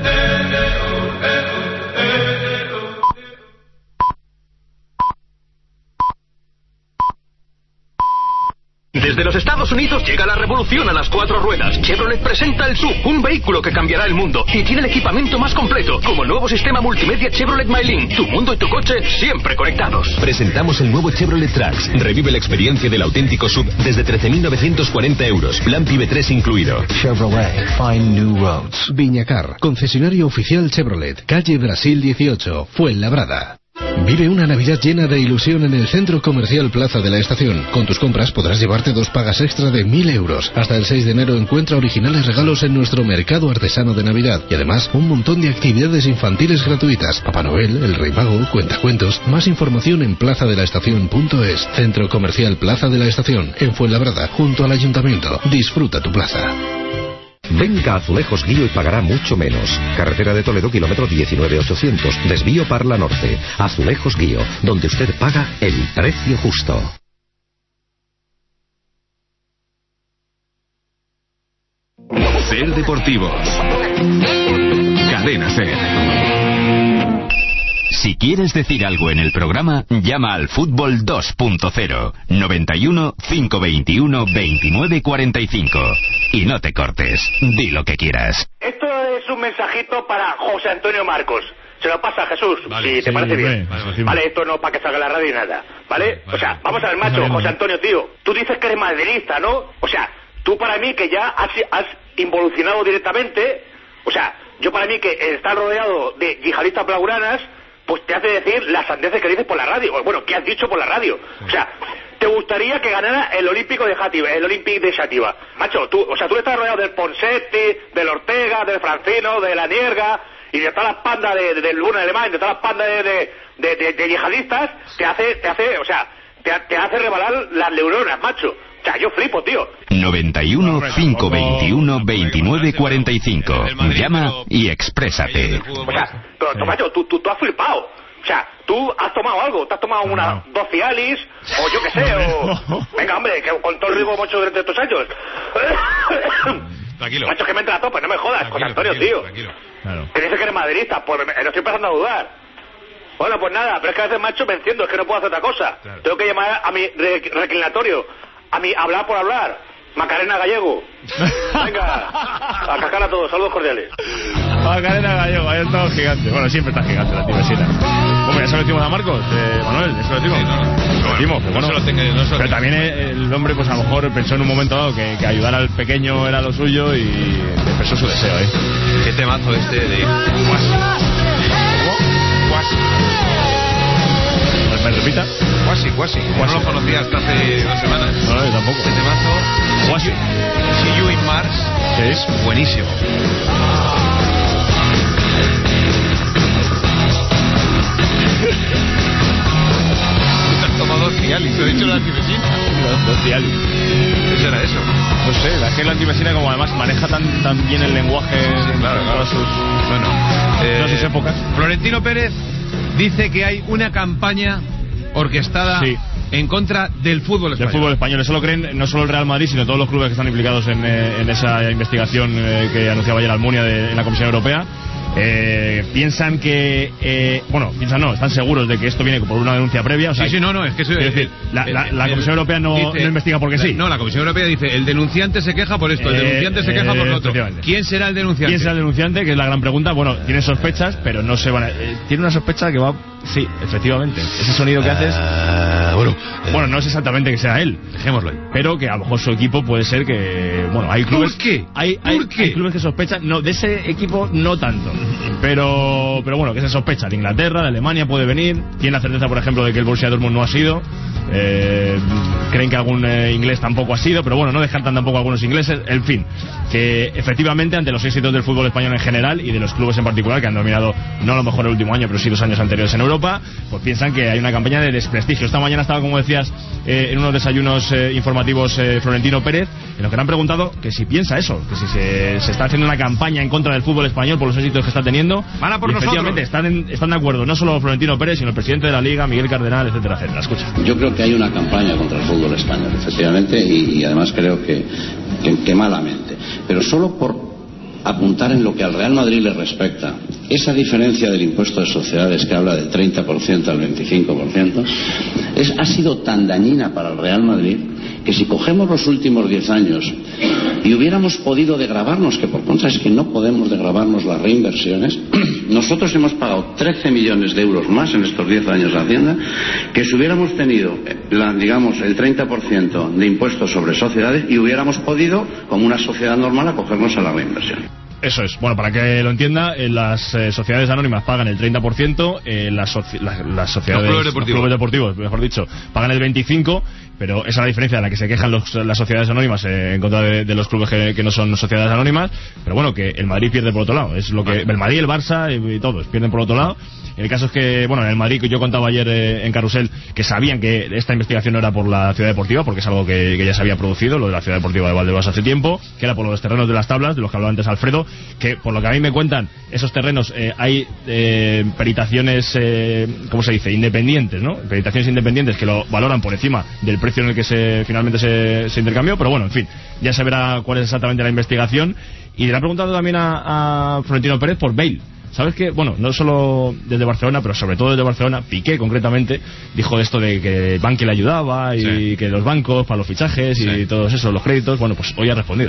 Desde los Estados Unidos llega la revolución a las cuatro ruedas. Chevrolet presenta el S U V, un vehículo que cambiará el mundo y tiene el equipamiento más completo, como el nuevo sistema multimedia Chevrolet MyLink. Tu mundo y tu coche siempre conectados. Presentamos el nuevo Chevrolet Trax. Revive la experiencia del auténtico S U V desde trece mil novecientos cuarenta euros. Plan PIB tres incluido. Chevrolet, find new roads. Viñacar, concesionario oficial Chevrolet, calle Brasil dieciocho, Fuenlabrada. Vive una Navidad llena de ilusión en el Centro Comercial Plaza de la Estación. Con tus compras podrás llevarte dos pagas extra de mil euros. Hasta el seis de enero encuentra originales regalos en nuestro mercado artesano de Navidad. Y además, un montón de actividades infantiles gratuitas. Papá Noel, el Rey Mago, cuentacuentos. Más información en plaza de la estación punto es. Centro Comercial Plaza de la Estación, en Fuenlabrada, junto al Ayuntamiento. Disfruta tu plaza. Venga a Azulejos Guío y pagará mucho menos. Carretera de Toledo, kilómetro diecinueve ochocientos. Desvío Parla Norte. Azulejos Guío, donde usted paga el precio justo. Ser Deportivos. Cadena Ser. Si quieres decir algo en el programa, llama al Fútbol dos punto cero, noventa y uno, cinco veintiuno, veintinueve cuarenta y cinco. Y no te cortes, di lo que quieras. Esto es un mensajito para José Antonio Marcos. Se lo pasa a Jesús, vale, si te sí, parece hombre, bien. vale, vale, vale, esto no para que salga la radio ni nada, ¿vale? Vale, o sea, vamos a ver, macho, vale, José vale. Antonio, tío. Tú dices que eres madridista, ¿no? O sea, tú para mí que ya has, has involucionado directamente, o sea, yo para mí que estar rodeado de yihadistas blaugranas, pues te hace decir las sandeces que dices por la radio. Bueno, ¿qué has dicho por la radio? O sea, te gustaría que ganara el Olímpico de Játiva, el Olympique de Xàtiva. Macho, tú, o sea, tú estás rodeado del Ponseti, del Ortega, del Francino, de la Nierga y de todas las pandas de, de, del Luna Alemán, de todas las pandas de, de, de, de, de yihadistas, te hace, te hace, o sea, te, te hace rebalar las neuronas, macho. O sea, yo flipo, tío. noventa y uno, cinco veintiuno, veintinueve cuarenta y cinco. Llama y exprésate. O sea, pero, tú, macho, tú, tú, tú has flipado. O sea, tú has tomado algo, te has tomado una dos Cialis, o yo qué sé, o... Venga, hombre, que con todo el riesgo mucho durante estos años. Tranquilo. Macho, que me entra a tope, no me jodas, José Antonio, tío. Claro. Que dices que eres madridista, pues me, me lo estoy empezando a dudar. Bueno, pues nada, pero es que a veces, macho, me enciendo, es que no puedo hacer otra cosa. Claro. Tengo que llamar a mi re reclinatorio, a mi hablar por hablar, Macarena Gallego. Venga, a cascar a todos, saludos cordiales. Macarena Gallego, ahí está gigante. Bueno, siempre está gigante la tía vecina. Bueno, ya se lo decimos a Marcos, eh, Manuel, eso lo decimos. Sí, no, no. Lo decimos, pero bueno. No se lo tenga, no se lo pero también el hombre, pues a lo mejor pensó en un momento dado que, que ayudar al pequeño era lo suyo y expresó su deseo, ¿eh? Qué temazo este de ir. Guasi. ¿Cómo? Guasi. ¿Me repita? Guasi, Guasi. No lo conocía hasta hace dos semanas. No, no, yo tampoco. Este temazo. Guasi. See You in Mars. Sí. Es buenísimo. Has tomado dos Cialis, te he dicho la antivecina. Dos Cialis. ¿Qué será eso? No sé, la que la antivecina como además maneja tan, tan bien el lenguaje sí, claro, en todas sus, bueno, eh, todas sus épocas. Florentino Pérez dice que hay una campaña orquestada sí. en contra del fútbol español. Del fútbol español. Eso lo creen no solo el Real Madrid, sino todos los clubes que están implicados en, eh, en esa investigación eh, que anunciaba ayer Almunia de, en la Comisión Europea. Eh, piensan que eh, bueno, piensan no, están seguros de que esto viene por una denuncia previa, o sea, sí, sí, no, no, es que eso, es decir, la, la, la Comisión el, Europea no, dice, no investiga porque sí. No, la Comisión Europea dice, el denunciante se queja por esto, el denunciante eh, se queja por lo otro. ¿Quién será el denunciante? ¿Quién será el denunciante? Que es la gran pregunta. Bueno, tiene sospechas, pero no se van a, eh, tiene una sospecha que va, sí, efectivamente, ese sonido que haces uh, bueno, eh, bueno, no es exactamente que sea él, dejémoslo ahí, pero que a lo mejor su equipo puede ser que, bueno, hay clubes ¿por qué? Hay, hay, ¿Por qué? hay clubes que sospechan, no, de ese equipo no tanto, pero pero bueno, que se sospecha de Inglaterra, de Alemania puede venir, tiene la certeza por ejemplo de que el Borussia Dortmund no ha sido, eh, creen que algún eh, inglés tampoco ha sido, pero bueno, no descartan tampoco algunos ingleses, en fin, que efectivamente ante los éxitos del fútbol español en general y de los clubes en particular que han dominado no a lo mejor el último año pero sí los años anteriores en Europa, pues piensan que hay una campaña de desprestigio. Esta mañana estaba, como decías, eh, en unos desayunos eh, informativos eh, Florentino Pérez, en los que le han preguntado que si piensa eso, que si se, se está haciendo una campaña en contra del fútbol español por los éxitos que está teniendo. Van a por y efectivamente están, en, están de acuerdo no solo Florentino Pérez sino el presidente de la Liga, Miguel Cardenal, etcétera, etcétera. Escucha. Yo creo que hay una campaña contra el fútbol español, efectivamente, y, y además creo que, que, que malamente, pero solo por apuntar en lo que al Real Madrid le respecta. Esa diferencia del impuesto de sociedades que habla del treinta por ciento al veinticinco por ciento es, ha sido tan dañina para el Real Madrid que si cogemos los últimos diez años y hubiéramos podido degravarnos, que por contra es que no podemos degravarnos las reinversiones, nosotros hemos pagado trece millones de euros más en estos diez años de Hacienda que si hubiéramos tenido, la, digamos, el treinta por ciento de impuestos sobre sociedades y hubiéramos podido, como una sociedad normal, acogernos a la reinversión. Eso es. Bueno, para que lo entienda, eh, las eh, sociedades anónimas pagan el treinta por ciento, eh, las, soci la, las sociedades, los clubes deportivos. Los clubes deportivos, mejor dicho, pagan el veinticinco por ciento, pero esa es la diferencia de la que se quejan los, las sociedades anónimas eh, en contra de, de los clubes que, que no son sociedades anónimas, pero bueno, que el Madrid pierde por otro lado. Es lo que el Madrid, el Barça y, y todos pierden por otro lado. El caso es que, bueno, en el Madrid, que yo contaba ayer eh, en Carrusel, que sabían que esta investigación no era por la ciudad deportiva, porque es algo que, que ya se había producido, lo de la ciudad deportiva de Valdebebas hace tiempo, que era por los terrenos de las tablas, de los que hablaba antes Alfredo, que por lo que a mí me cuentan, esos terrenos eh, hay eh, peritaciones, eh, ¿cómo se dice?, independientes, ¿no? Peritaciones independientes que lo valoran por encima del precio en el que se finalmente se, se intercambió, pero bueno, en fin, ya se verá cuál es exactamente la investigación. Y le ha preguntado también a, a Florentino Pérez por Bale. ¿Sabes qué? Bueno, no solo desde Barcelona, pero sobre todo desde Barcelona, Piqué concretamente, dijo esto de que el banco le ayudaba y sí. que los bancos para los fichajes sí. y todos esos, los créditos. Bueno, pues hoy ha respondido.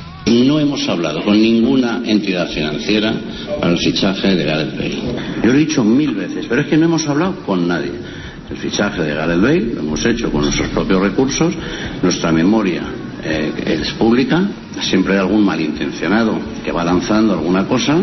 No hemos hablado con ninguna entidad financiera para el fichaje de Gareth Bale. Yo lo he dicho mil veces, pero es que no hemos hablado con nadie. El fichaje de Gareth Bale lo hemos hecho con nuestros propios recursos, nuestra memoria eh, es pública, siempre hay algún malintencionado que va lanzando alguna cosa.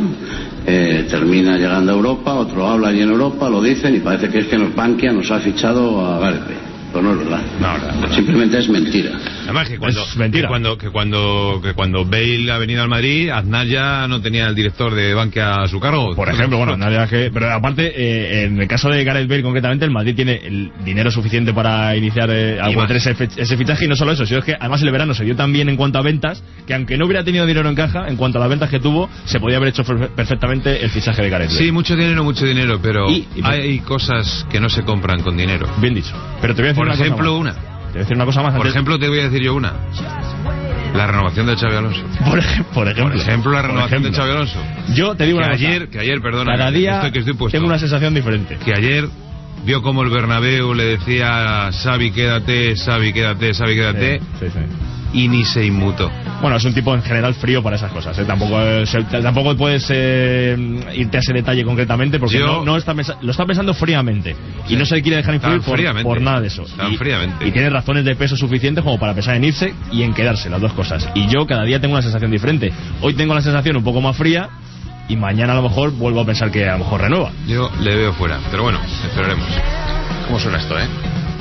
Eh, termina llegando a Europa, otro habla allí en Europa, lo dicen y parece que es que nos Bankia nos ha fichado a Gareth Bale. Pero no es verdad. No, no, simplemente es mentira. Además que cuando, es mentira. Que cuando, que cuando, que cuando Bale ha venido al Madrid, Aznar ya no tenía el director de Bankia a su cargo. Por ejemplo, bueno, Aznar ya que, pero aparte, eh, en el caso de Gareth Bale concretamente, el Madrid tiene el dinero suficiente para iniciar eh, algo ese, ese fichaje, y no solo eso, sino es que además el verano se dio tan bien en cuanto a ventas, que aunque no hubiera tenido dinero en caja, en cuanto a las ventas que tuvo, se podía haber hecho perfectamente el fichaje de Gareth Bale. Sí, mucho dinero, mucho dinero, pero y, y, hay cosas que no se compran con dinero. Bien dicho. Pero te voy a decir Por una ejemplo, cosa una. Te voy a decir una cosa más. Por antes. ejemplo, te voy a decir yo una. La renovación de Xabi Alonso. Por, ej por ejemplo. Por ejemplo, la renovación ejemplo. de Xabi Alonso. Yo te digo que una ayer, cosa. que ayer, perdona, cada día estoy, que estoy puesto, tengo una sensación diferente. Que ayer vio como el Bernabéu le decía Xavi quédate, Xavi quédate, Xavi quédate, sí, sí, sí. y ni se inmutó. Bueno, es un tipo en general frío para esas cosas, ¿eh? Tampoco eh, se, tampoco puedes eh, irte a ese detalle concretamente porque Yo, no, no está lo está pensando fríamente sí. y no se quiere dejar influir por, por nada de eso. Y, y tiene razones de peso suficientes como para pensar en irse y en quedarse, las dos cosas. Y yo cada día tengo una sensación diferente. Hoy tengo la sensación un poco más fría y mañana a lo mejor vuelvo a pensar que a lo mejor renueva. Yo le veo fuera, pero bueno, esperaremos. ¿Cómo suena esto, eh?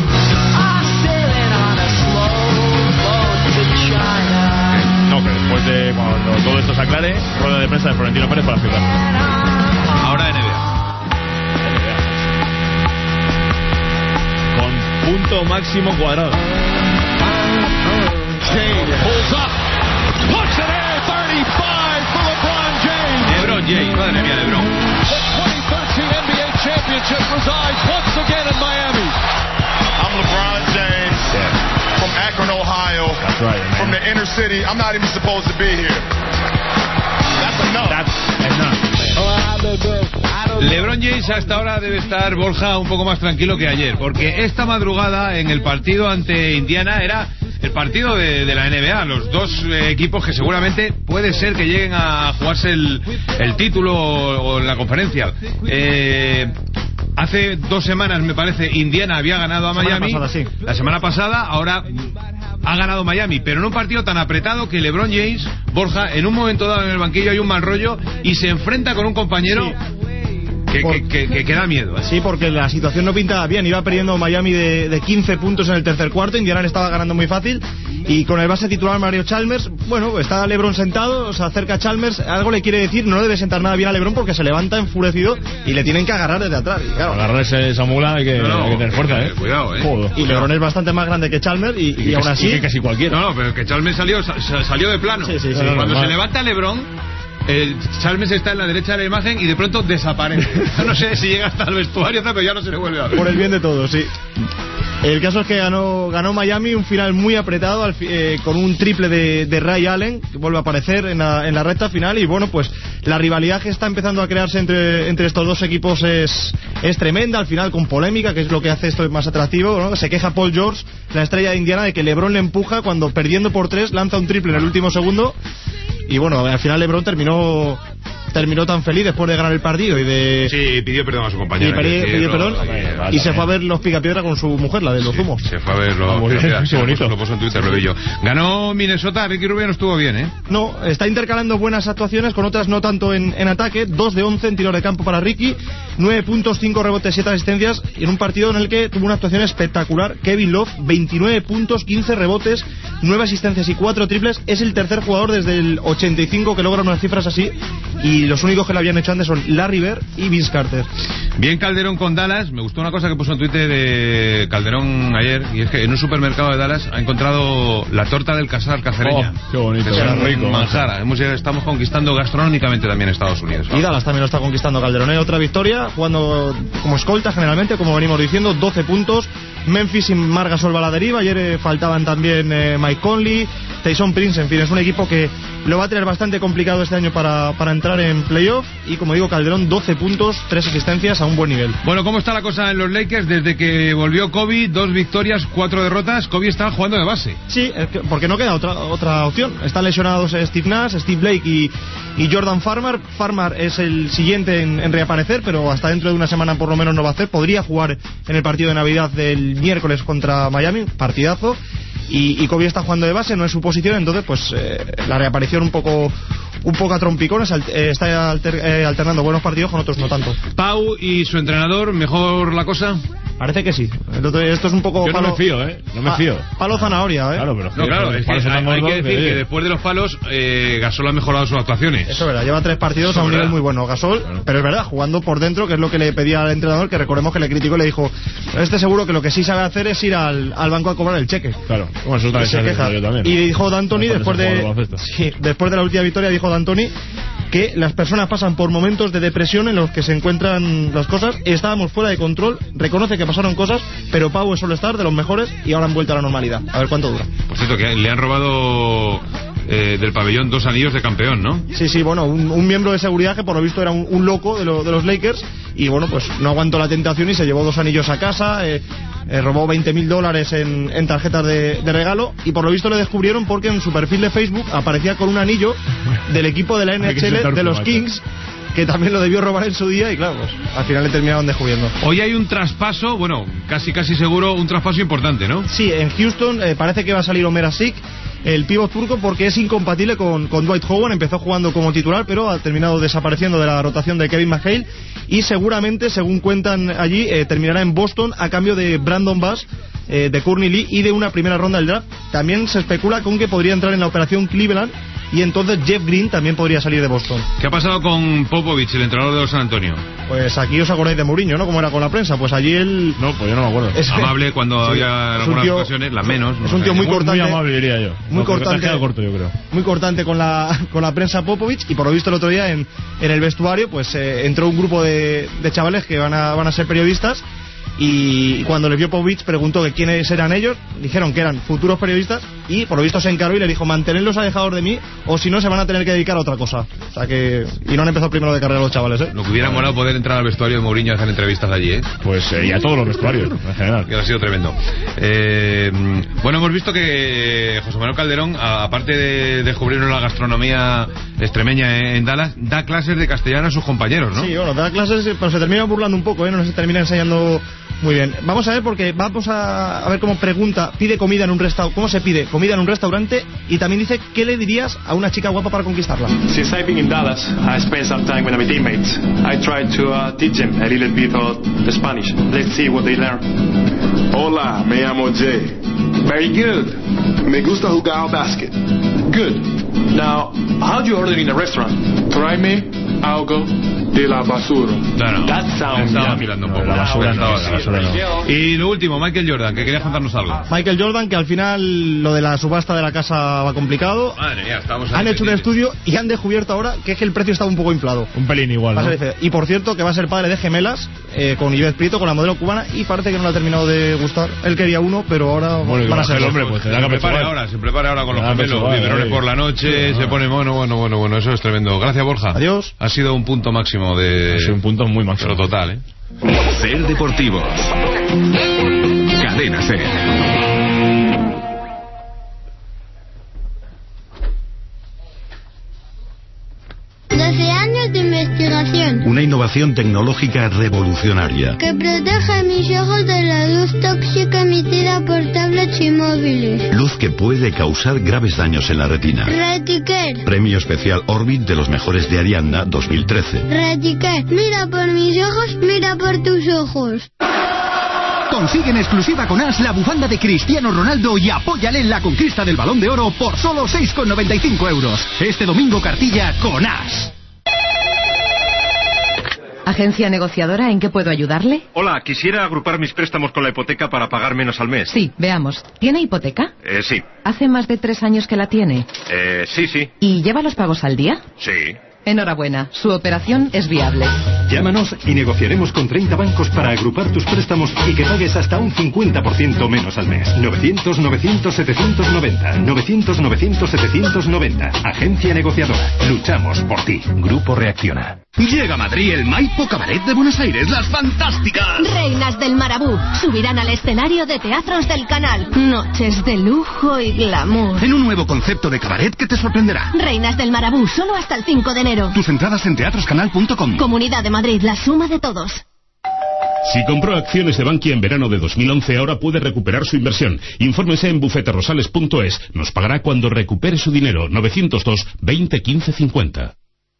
No, que después de cuando todo esto se aclare, rueda de prensa de Florentino Pérez para explicar. Ahora N B A. Con punto máximo cuadrado. LeBron James, madre mía, LeBron. I'm LeBron James yeah. from Akron, Ohio. That's right, man. From the inner city. I'm not even supposed to be here. That's enough. That's enough. LeBron James hasta ahora debe estar, Borja, un poco más tranquilo que ayer, porque esta madrugada en el partido ante Indiana era el partido de, de la N B A, los dos eh, equipos que seguramente puede ser que lleguen a jugarse el, el título o, o la conferencia. Eh, hace dos semanas, me parece, Indiana había ganado a Miami. Semana pasada, sí. La semana pasada, ahora ha ganado Miami, pero en un partido tan apretado que LeBron James, Borja, en un momento dado en el banquillo hay un mal rollo y se enfrenta con un compañero... Sí. Que, que, que, que, que da miedo, ¿eh? Sí, porque la situación no pintaba bien. Iba perdiendo Miami de, de quince puntos en el tercer cuarto. Indiana estaba ganando muy fácil. Y con el base titular Mario Chalmers, bueno, está LeBron sentado, se acerca a Chalmers. Algo le quiere decir, no le debe sentar nada bien a LeBron porque se levanta enfurecido y le tienen que agarrar desde atrás. Y claro, agarrarse esa mula hay que, no, no, hay que tener fuerza, ¿eh? Cuidado, ¿eh? Joder. Y LeBron es bastante más grande que Chalmers y, y, y aún así. Y que casi cualquiera. No, no, pero que Chalmers salió, salió de plano. Sí, sí, sí. No, no, Cuando no, se levanta LeBron. El Chalmers está en la derecha de la imagen y de pronto desaparece. No sé si llega hasta el vestuario, pero ya no se le vuelve a ver. Por el bien de todos, sí. El caso es que ganó, ganó Miami, un final muy apretado, al, eh, con un triple de, de Ray Allen, que vuelve a aparecer en la, en la recta final. Y bueno, pues la rivalidad que está empezando a crearse entre, entre estos dos equipos es, es tremenda, al final con polémica, que es lo que hace esto más atractivo, ¿no? Se queja Paul George, la estrella de Indiana, de que LeBron le empuja cuando, perdiendo por tres, lanza un triple en el último segundo. Y bueno, al final LeBron terminó terminó tan feliz después de ganar el partido y de... Sí, pidió perdón a su compañera. Y pidió, pidió perdón y, y se fue a ver los picapiedra con su mujer, la de los sí, zumos. Se fue a ver los picapiedra, sí, bonito. Lo puso en Twitter, lo vi yo. Ganó Minnesota, Ricky Rubio no estuvo bien, ¿eh? No, está intercalando buenas actuaciones con otras no tanto en, en ataque. dos de once en tiro de campo para Ricky, nueve puntos, cinco rebotes, siete asistencias, en un partido en el que tuvo una actuación espectacular. Kevin Love, veintinueve puntos, quince rebotes, nueve asistencias y cuatro triples. Es el tercer jugador desde el ochenta y cinco que logra unas cifras así, y los únicos que le habían hecho antes son Larry Bird y Vince Carter. Bien Calderón con Dallas. Me gustó una cosa que puso en Twitter de Calderón ayer, y es que en un supermercado de Dallas ha encontrado la torta del Casar cacereña. Oh, qué bonito, es qué rico. Manjara. Hemos, estamos conquistando gastronómicamente también Estados Unidos. Y Dallas también lo está conquistando Calderón. ¿eh? Otra victoria, jugando como escolta generalmente, como venimos diciendo, doce puntos. Memphis y Marc Gasol va a la deriva. Ayer eh, faltaban también eh, Mike Conley, Tyson Prince, en fin, es un equipo que lo va a tener bastante complicado este año para, para entrar en playoff. Y como digo, Calderón, doce puntos, tres asistencias a un buen nivel. Bueno, ¿cómo está la cosa en los Lakers? Desde que volvió Kobe, dos victorias, cuatro derrotas. Kobe está jugando de base. Sí, porque no queda otra otra opción. Están lesionados Steve Nash, Steve Blake y, y Jordan Farmer. Farmer es el siguiente en, en reaparecer, pero hasta dentro de una semana por lo menos no va a hacer. Podría jugar en el partido de Navidad del miércoles contra Miami, partidazo. Y, y Kobe está jugando de base, no es su posición, entonces pues eh, la reaparición un poco un poco a trompicones, eh, está alter, eh, alternando buenos partidos con otros no tanto. Pau y su entrenador, ¿mejor la cosa? Parece que sí. Esto es un poco... Yo palo, no me fío, ¿eh? No me fío. Palo zanahoria, ¿eh? Claro, pero... No, claro, es que hay, hay que decir que después de los palos, eh, Gasol ha mejorado sus actuaciones. Eso es verdad, lleva tres partidos Eso a un verdad. nivel muy bueno. Gasol, claro. Pero es verdad, jugando por dentro, que es lo que le pedía al entrenador, que recordemos que le criticó y le dijo, este seguro que lo que sí sabe hacer es ir al, al banco a cobrar el cheque. Claro, bueno, eso también se queja. Yo también. Y dijo D'Antoni, después de, sí, después de la última victoria, dijo D'Antoni que las personas pasan por momentos de depresión en los que se encuentran las cosas. Estábamos fuera de control, reconoce que pasaron cosas, pero Pau es solo estar de los mejores y ahora han vuelto a la normalidad. A ver cuánto dura. Por cierto, que le han robado eh, del pabellón dos anillos de campeón, ¿no? Sí, sí, bueno, un, un miembro de seguridad que por lo visto era un, un loco de, lo, de los Lakers y bueno, pues no aguantó la tentación y se llevó dos anillos a casa, eh, eh, robó veinte mil dólares en, en tarjetas de, de regalo y por lo visto le descubrieron porque en su perfil de Facebook aparecía con un anillo del equipo de la N H L de los Kings, que también lo debió robar en su día y claro, pues al final le terminaron descubriendo. Hoy hay un traspaso, bueno, casi casi seguro un traspaso importante, ¿no? Sí, en Houston eh, parece que va a salir Omer Asik, el pívot turco, porque es incompatible con, con Dwight Howard. Empezó jugando como titular, pero ha terminado desapareciendo de la rotación de Kevin McHale y seguramente, según cuentan allí, eh, terminará en Boston a cambio de Brandon Bass, eh, de Courtney Lee y de una primera ronda del draft. También se especula con que podría entrar en la operación Cleveland y entonces Jeff Green también podría salir de Boston. ¿Qué ha pasado con Popovich, el entrenador de los San Antonio? Pues aquí os acordáis de Mourinho, ¿no? Como era con la prensa. Pues allí él... No, pues yo no me acuerdo. Es amable cuando sí, había es algunas tío, ocasiones, las menos. Es no un tío sé. muy cortante. Muy amable, diría yo. Muy no, cortante. Corto, yo creo. Muy cortante con la, con la prensa Popovich y por lo visto el otro día en, en el vestuario pues eh, entró un grupo de, de chavales que van a, van a ser periodistas. Y cuando le vio Popovich preguntó que quiénes eran ellos, dijeron que eran futuros periodistas y por lo visto se encaró y le dijo mantenerlos alejados de mí o si no se van a tener que dedicar a otra cosa. O sea que... Y no han empezado primero de carrera los chavales, ¿eh? Lo que hubiera molado poder entrar al vestuario de Mourinho a hacer entrevistas allí, ¿eh? Pues eh, y a todos los vestuarios, en general. Que ha sido tremendo. Eh, bueno, hemos visto que José Manuel Calderón, a, aparte de descubrirnos la gastronomía extremeña en, en Dallas, da clases de castellano a sus compañeros, ¿no? Sí, bueno, da clases, pero se termina burlando un poco, ¿eh? No se termina enseñando muy bien. Vamos a ver porque vamos a, a ver cómo pregunta, pide comida en un restaurante, cómo se pide comida en un restaurante y también dice qué le dirías a una chica guapa para conquistarla. Since I've been in Dallas, I spent some time with my teammates. I tried to uh, teach them a little bit of the Spanish. Let's see what they learn. Hola, me llamo Jay. Very good. Me gusta jugar al basket. Good. Now, how do you order in a restaurant? Tráeme algo de la basura. Claro. That sounds estaba mirando un poco. La basura no, la basura no. Y lo último, Michael Jordan, que quería contarnos algo. Michael Jordan, que al final lo de la subasta de la casa va complicado. Madre mía, estamos Han hecho un estudio y han descubierto ahora que es que el precio está un poco inflado. Un pelín igual, ¿no? Y por cierto, que va a ser padre de gemelas, eh, con Ivette Prieto, con la modelo cubana, y parece que no le ha terminado de gustar. Él quería uno, pero ahora bueno, van a ser el hombre, pues, se prepare ahora, se prepara ahora con los gemelos, biberones por la noche, se pone bueno, bueno, bueno, bueno, eso es tremendo. Gracias, Borja. Adiós. Ha sido un punto máximo de... Ha sido un punto muy máximo. Pero total, ¿eh? Ser Deportivos. Cadena Ser. doce años de investigación Una innovación tecnológica revolucionaria. que protege a mis ojos de la luz tóxica emitida por tablets y móviles. Luz que puede causar graves daños en la retina. Retiquet, Premio especial Orbit de los mejores de Ariadna dos mil trece. Retiquet, mira por mis ojos, mira por tus ojos. Consigue en exclusiva con As la bufanda de Cristiano Ronaldo y apóyale en la conquista del Balón de Oro por solo seis con noventa y cinco euros. Este domingo cartilla con As. Agencia negociadora, ¿en qué puedo ayudarle? Hola, quisiera agrupar mis préstamos con la hipoteca para pagar menos al mes. Sí, veamos. ¿Tiene hipoteca? Eh, sí. ¿Hace más de tres años que la tiene? Eh, sí, sí. ¿Y lleva los pagos al día? Sí. Enhorabuena, su operación es viable. Llámanos y negociaremos con treinta bancos para agrupar tus préstamos y que pagues hasta un cincuenta por ciento menos al mes. novecientos, novecientos, setecientos noventa. novecientos, novecientos, setecientos noventa. Agencia negociadora. Luchamos por ti. Grupo Reacciona. Llega a Madrid el Maipo Cabaret de Buenos Aires, las fantásticas. Reinas del Marabú subirán al escenario de Teatros del Canal. Noches de lujo y glamour. En un nuevo concepto de cabaret que te sorprenderá. Reinas del Marabú, solo hasta el cinco de enero. Tus entradas en teatroscanal punto com. Comunidad de Madrid, la suma de todos. Si compró acciones de Bankia en verano de dos mil once, ahora puede recuperar su inversión. Infórmese en bufeterosales punto es. Nos pagará cuando recupere su dinero. novecientos dos, veinte, quince, cincuenta.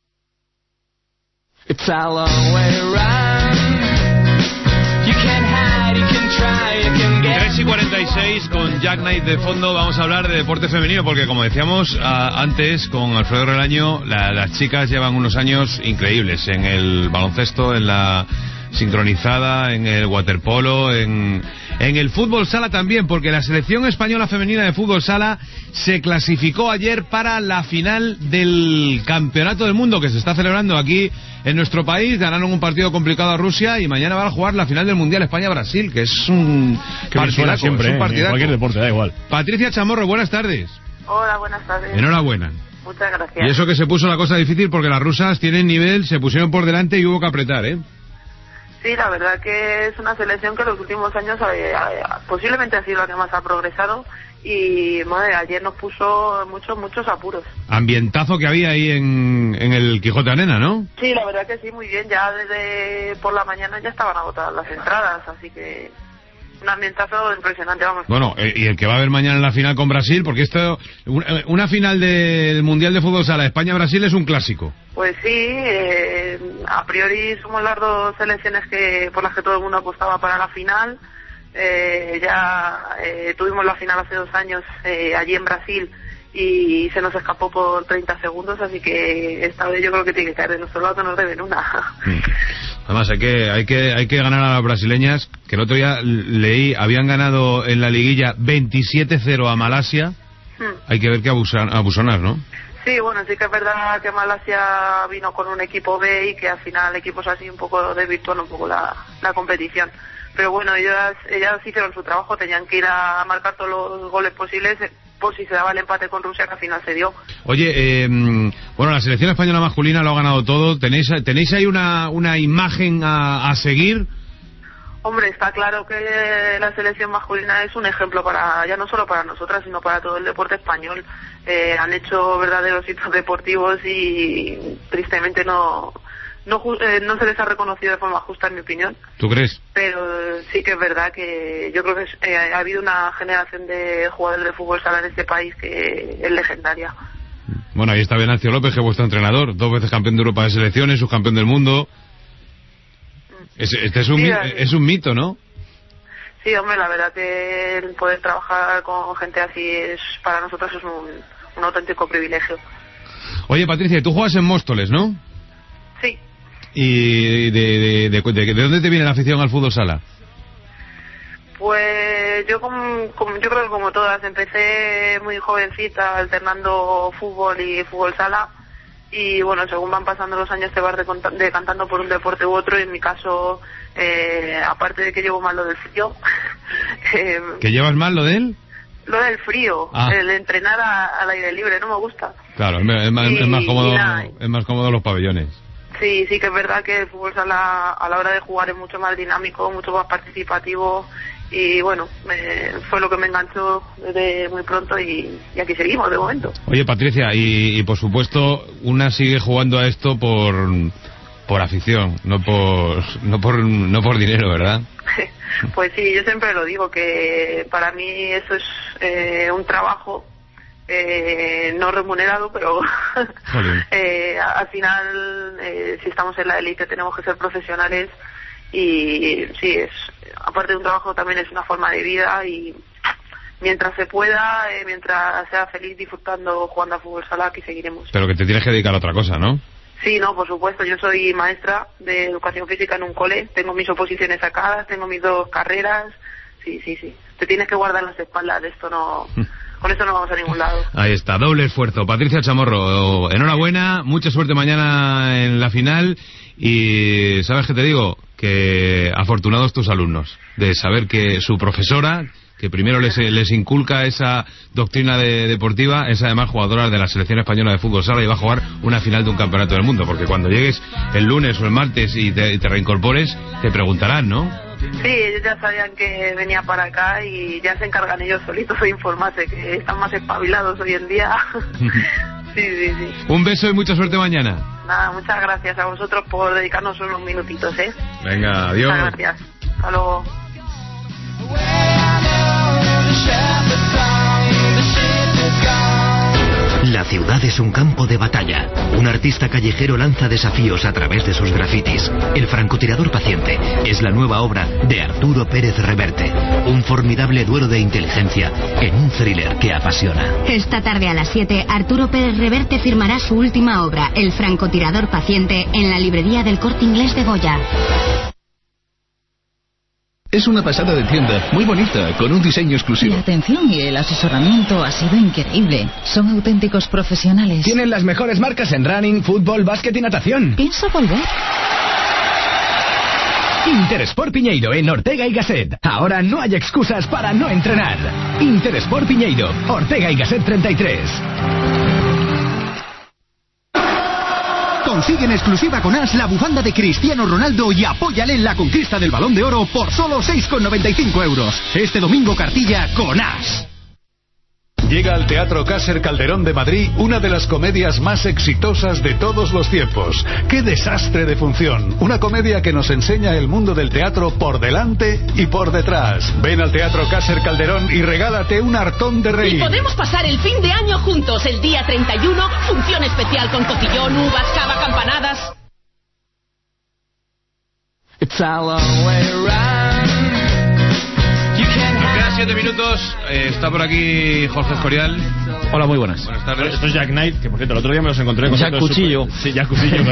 It's a long way round. You can hide, you can try, you can get... tres y cuarenta y seis con Jack Knight de fondo. Vamos a hablar de deporte femenino porque, como decíamos a, antes con Alfredo Relaño, la, las chicas llevan unos años increíbles en el baloncesto, en la sincronizada, en el waterpolo, en, en el fútbol sala también, porque la selección española femenina de fútbol sala se clasificó ayer para la final del Campeonato del Mundo que se está celebrando aquí en nuestro país. Ganaron un partido complicado a Rusia y mañana van a jugar la final del Mundial España-Brasil, que es un partidazo, siempre, es un partidazo. En cualquier deporte, da igual. Patricia Chamorro, buenas tardes. Hola, buenas tardes. Enhorabuena. Muchas gracias. Y eso que se puso la cosa difícil porque las rusas tienen nivel, se pusieron por delante y hubo que apretar, ¿eh? Sí, la verdad que es una selección que en los últimos años eh, posiblemente ha sido la que más ha progresado y, madre, ayer nos puso muchos, muchos apuros. Ambientazo que había ahí en, en el Quijote Arena, ¿no? Sí, la verdad que sí, muy bien. Ya desde por la mañana ya estaban agotadas las entradas, así que un ambientazo impresionante, vamos. Bueno, eh, y el que va a haber mañana en la final con Brasil, porque esto, una, una final del Mundial de Fútbol Sala España-Brasil es un clásico. Pues sí, eh, a priori somos las dos selecciones que por las que todo el mundo apostaba para la final. Eh, ya eh, tuvimos la final hace dos años eh, allí en Brasil y se nos escapó por treinta segundos, así que esta vez yo creo que tiene que caer de nuestro lado, que nos deben una. Además hay que hay que hay que ganar a las brasileñas, que el otro día leí, habían ganado en la liguilla veintisiete cero a Malasia. Hmm. Hay que ver que abusan, abusonas, ¿no? Sí, bueno, sí que es verdad que Malasia vino con un equipo B y que al final equipos así un poco desvirtuan un poco la, la competición. Pero bueno, ellas, ellas hicieron su trabajo, tenían que ir a marcar todos los goles posibles por si se daba el empate con Rusia, que al final se dio. Oye, eh, bueno, la selección española masculina lo ha ganado todo. ¿Tenéis tenéis ahí una, una imagen a, a seguir? Hombre, está claro que la selección masculina es un ejemplo para, ya no solo para nosotras, sino para todo el deporte español. Eh, han hecho verdaderos hitos deportivos y tristemente no... No, eh, no se les ha reconocido de forma justa, en mi opinión. ¿Tú crees? Pero sí que es verdad que yo creo que es, eh, ha habido una generación de jugadores de fútbol sala en este país que es legendaria. Bueno, ahí está Venancio López, que es vuestro entrenador, dos veces campeón de Europa de selecciones, subcampeón del mundo. Es, este es un, sí, es un mito, ¿no? Sí, hombre, la verdad que el poder trabajar con gente así es para nosotros es un, un auténtico privilegio. Oye, Patricia, tú juegas en Móstoles, ¿no? Sí. ¿Y de, de, de, de, de dónde te viene la afición al fútbol sala? Pues yo como, como yo creo que como todas, empecé muy jovencita alternando fútbol y fútbol sala y bueno, según van pasando los años te vas decantando por un deporte u otro y en mi caso, eh, aparte de que llevo mal lo del frío... eh, ¿Que llevas mal lo de él? Lo del frío, ah. el entrenar a, al aire libre, no me gusta. Claro, es, es, más, y, es más cómodo es más cómodo los pabellones. Sí, sí que es verdad que el fútbol sala a la hora de jugar es mucho más dinámico, mucho más participativo y bueno, me, fue lo que me enganchó desde muy pronto y, y aquí seguimos de momento. Oye, Patricia, y, y por supuesto una sigue jugando a esto por por afición, no por no por no por dinero, ¿verdad? Pues sí, yo siempre lo digo que para mí eso es eh, un trabajo Eh, no remunerado, pero eh, al final eh, si estamos en la élite tenemos que ser profesionales y sí, es aparte de un trabajo también es una forma de vida y mientras se pueda, eh, mientras sea feliz disfrutando jugando a fútbol sala, aquí seguiremos. Pero que te tienes que dedicar a otra cosa, ¿no? Sí, no, por supuesto, yo soy maestra de educación física en un cole, tengo mis oposiciones sacadas, tengo mis dos carreras, sí, sí, sí, te tienes que guardar las espaldas, de esto no... Con eso no vamos a ningún lado. Ahí está, doble esfuerzo. Patricia Chamorro, enhorabuena, mucha suerte mañana en la final y ¿sabes qué te digo? Que afortunados tus alumnos de saber que su profesora, que primero les, les inculca esa doctrina de, deportiva, es además jugadora de la selección española de fútbol sala y va a jugar una final de un campeonato del mundo, porque cuando llegues el lunes o el martes y te, te reincorpores, te preguntarán, ¿no? Sí, ellos ya sabían que venía para acá y ya se encargan ellos solitos de informarse, que están más espabilados hoy en día. Sí, sí, sí. Un beso y mucha suerte mañana. Nada, muchas gracias a vosotros por dedicarnos unos minutitos, ¿eh? Venga, adiós. Muchas gracias. Hasta luego. La ciudad es un campo de batalla. Un artista callejero lanza desafíos a través de sus grafitis. El francotirador paciente es la nueva obra de Arturo Pérez Reverte. Un formidable duelo de inteligencia en un thriller que apasiona. Esta tarde a las siete, Arturo Pérez Reverte firmará su última obra, El francotirador paciente, en la librería del Corte Inglés de Goya. Es una pasada de tienda, muy bonita, con un diseño exclusivo. La atención y el asesoramiento ha sido increíble. Son auténticos profesionales. Tienen las mejores marcas en running, fútbol, básquet y natación. Pienso volver. Intersport Piñeiro en Ortega y Gasset. Ahora no hay excusas para no entrenar. Intersport Piñeiro, Ortega y Gasset treinta y tres. Consigue en exclusiva con As la bufanda de Cristiano Ronaldo y apóyale en la conquista del Balón de Oro por solo seis con noventa y cinco euros. Este domingo cartilla con As. Llega al Teatro Cáser Calderón de Madrid una de las comedias más exitosas de todos los tiempos. ¡Qué desastre de función! Una comedia que nos enseña el mundo del teatro por delante y por detrás. Ven al Teatro Cáser Calderón y regálate un hartón de reír. Y podemos pasar el fin de año juntos. El día treinta y uno, función especial con cotillón, uvas, cava, campanadas. It's a long way around. Quedan siete minutos, eh, está por aquí Jorge Escorial. Hola, muy buenas. Buenas tardes. Esto es Jack Knight, que por cierto, el otro día me los encontré en el Jack Cuchillo. Super... Sí, Jack Cuchillo,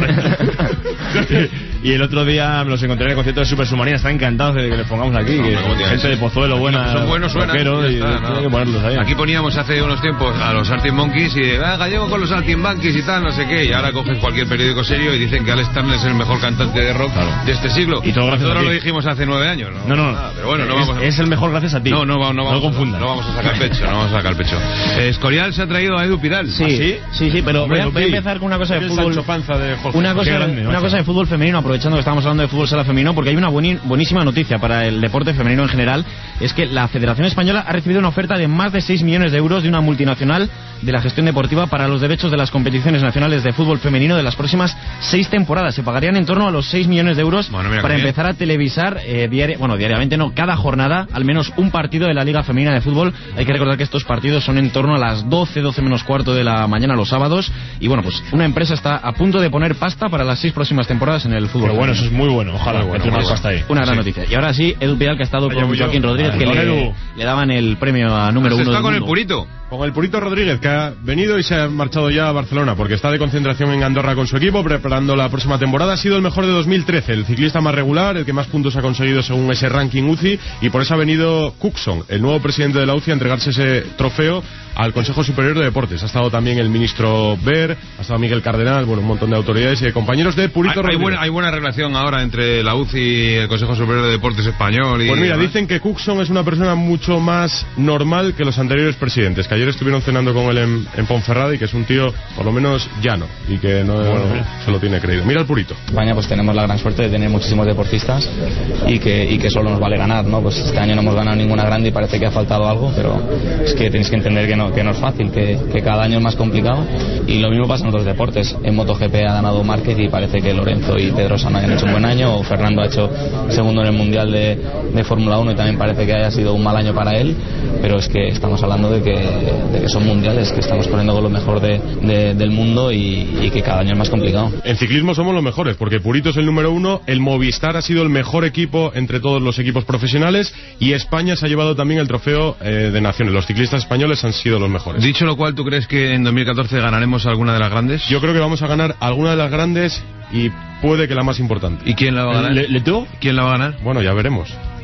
correcto. Y el otro día me los encontré en el concierto de Super Submarina. Están encantados de que les pongamos aquí. No, que gente de Pozuelo buena. Son buenos, suenan. Y está, no. Hay que ponerlos ahí. Aquí poníamos hace unos tiempos a los Arctic Monkeys y ah, gallego con los Arctic Monkeys y tal, no sé qué. Y ahora coges cualquier periódico serio y dicen que Alex Turner es el mejor cantante de rock claro. de este siglo. Y todo gracias Nosotros a ti. lo dijimos hace nueve años. No, no. no. Ah, pero bueno, no es, vamos a... es el mejor gracias a ti. No, no, no, no, vamos, no confunda. No vamos a sacar pecho, no vamos a sacar pecho. Eh, Escorial se ha traído a Edu Pidal. Sí, ¿Ah, sí? sí, sí, pero Hombre, voy, a, voy a empezar con una cosa de fútbol. De Jorge. Una cosa, grande, una cosa de fútbol femenino, aprovechando que estamos hablando de fútbol sala femenino, porque hay una bueni, buenísima noticia para el deporte femenino en general, es que la Federación Española ha recibido una oferta de más de seis millones de euros de una multinacional de la gestión deportiva para los derechos de las competiciones nacionales de fútbol femenino de las próximas seis temporadas. Se pagarían en torno a los seis millones de euros bueno, para empezar a televisar eh, diari bueno, diariamente, no, cada jornada, al menos un partido de la Liga Femenina de Fútbol. Hay que recordar que estos partidos son en torno a las doce, doce menos cuarto de la mañana los sábados. Y bueno, pues una empresa está a punto de poner pasta para las seis próximas temporadas en el fútbol. Pero bueno, eso es muy bueno, ojalá. Bueno, bueno, más pasta ahí. Una gran sí. noticia. Y ahora sí, Edu Pidal, que ha estado Vaya con Joaquín Rodríguez, vale, que le, le daban el premio a número pues uno está del con mundo. el Purito. Con el Purito Rodríguez, que ha venido y se ha marchado ya a Barcelona, porque está de concentración en Andorra con su equipo, preparando la próxima temporada. Ha sido el mejor de dos mil trece, el ciclista más regular, el que más puntos ha conseguido según ese ranking U C I, y por eso ha venido Cookson, el nuevo presidente de la U C I, a entregarse ese trofeo al Consejo Superior de Deportes. Ha estado también el ministro Ver, ha estado Miguel Cardenal, bueno, un montón de autoridades y de compañeros de Purito hay, Rodríguez. Hay buena, hay buena relación ahora entre la U C I y el Consejo Superior de Deportes Español. Y pues mira, demás. Dicen que Cookson es una persona mucho más normal que los anteriores presidentes, que ayer estuvieron cenando con él en, en Ponferrada, y que es un tío por lo menos llano y que no, bueno, no se lo tiene creído. Mira el Purito. España pues tenemos la gran suerte de tener muchísimos deportistas y que, y que solo nos vale ganar, ¿no? Pues este año no hemos ganado ninguna grande y parece que ha faltado algo, pero es que tenéis que entender que no, que no es fácil, que, que cada año es más complicado, y lo mismo pasa en otros deportes. En MotoGP ha ganado Márquez y parece que Lorenzo y Pedrosa no han hecho un buen año, o Fernando ha hecho segundo en el Mundial de, de Fórmula uno y también parece que haya sido un mal año para él, pero es que estamos hablando de que, de que son mundiales, que estamos poniendo con lo mejor de, de, del mundo y, y que cada año es más complicado. En ciclismo somos los mejores, porque Purito es el número uno, el Movistar ha sido el mejor equipo entre todos los equipos profesionales, y España se ha llevado también el trofeo eh, de naciones. Los ciclistas españoles han sido los mejores. Dicho lo cual, ¿tú crees que en dos mil catorce ganaremos alguna de las grandes? Yo creo que vamos a ganar alguna de las grandes y puede que la más importante. ¿Y quién la va a ganar? ¿Le, le tú? ¿Quién la va a ganar? Bueno, ya veremos.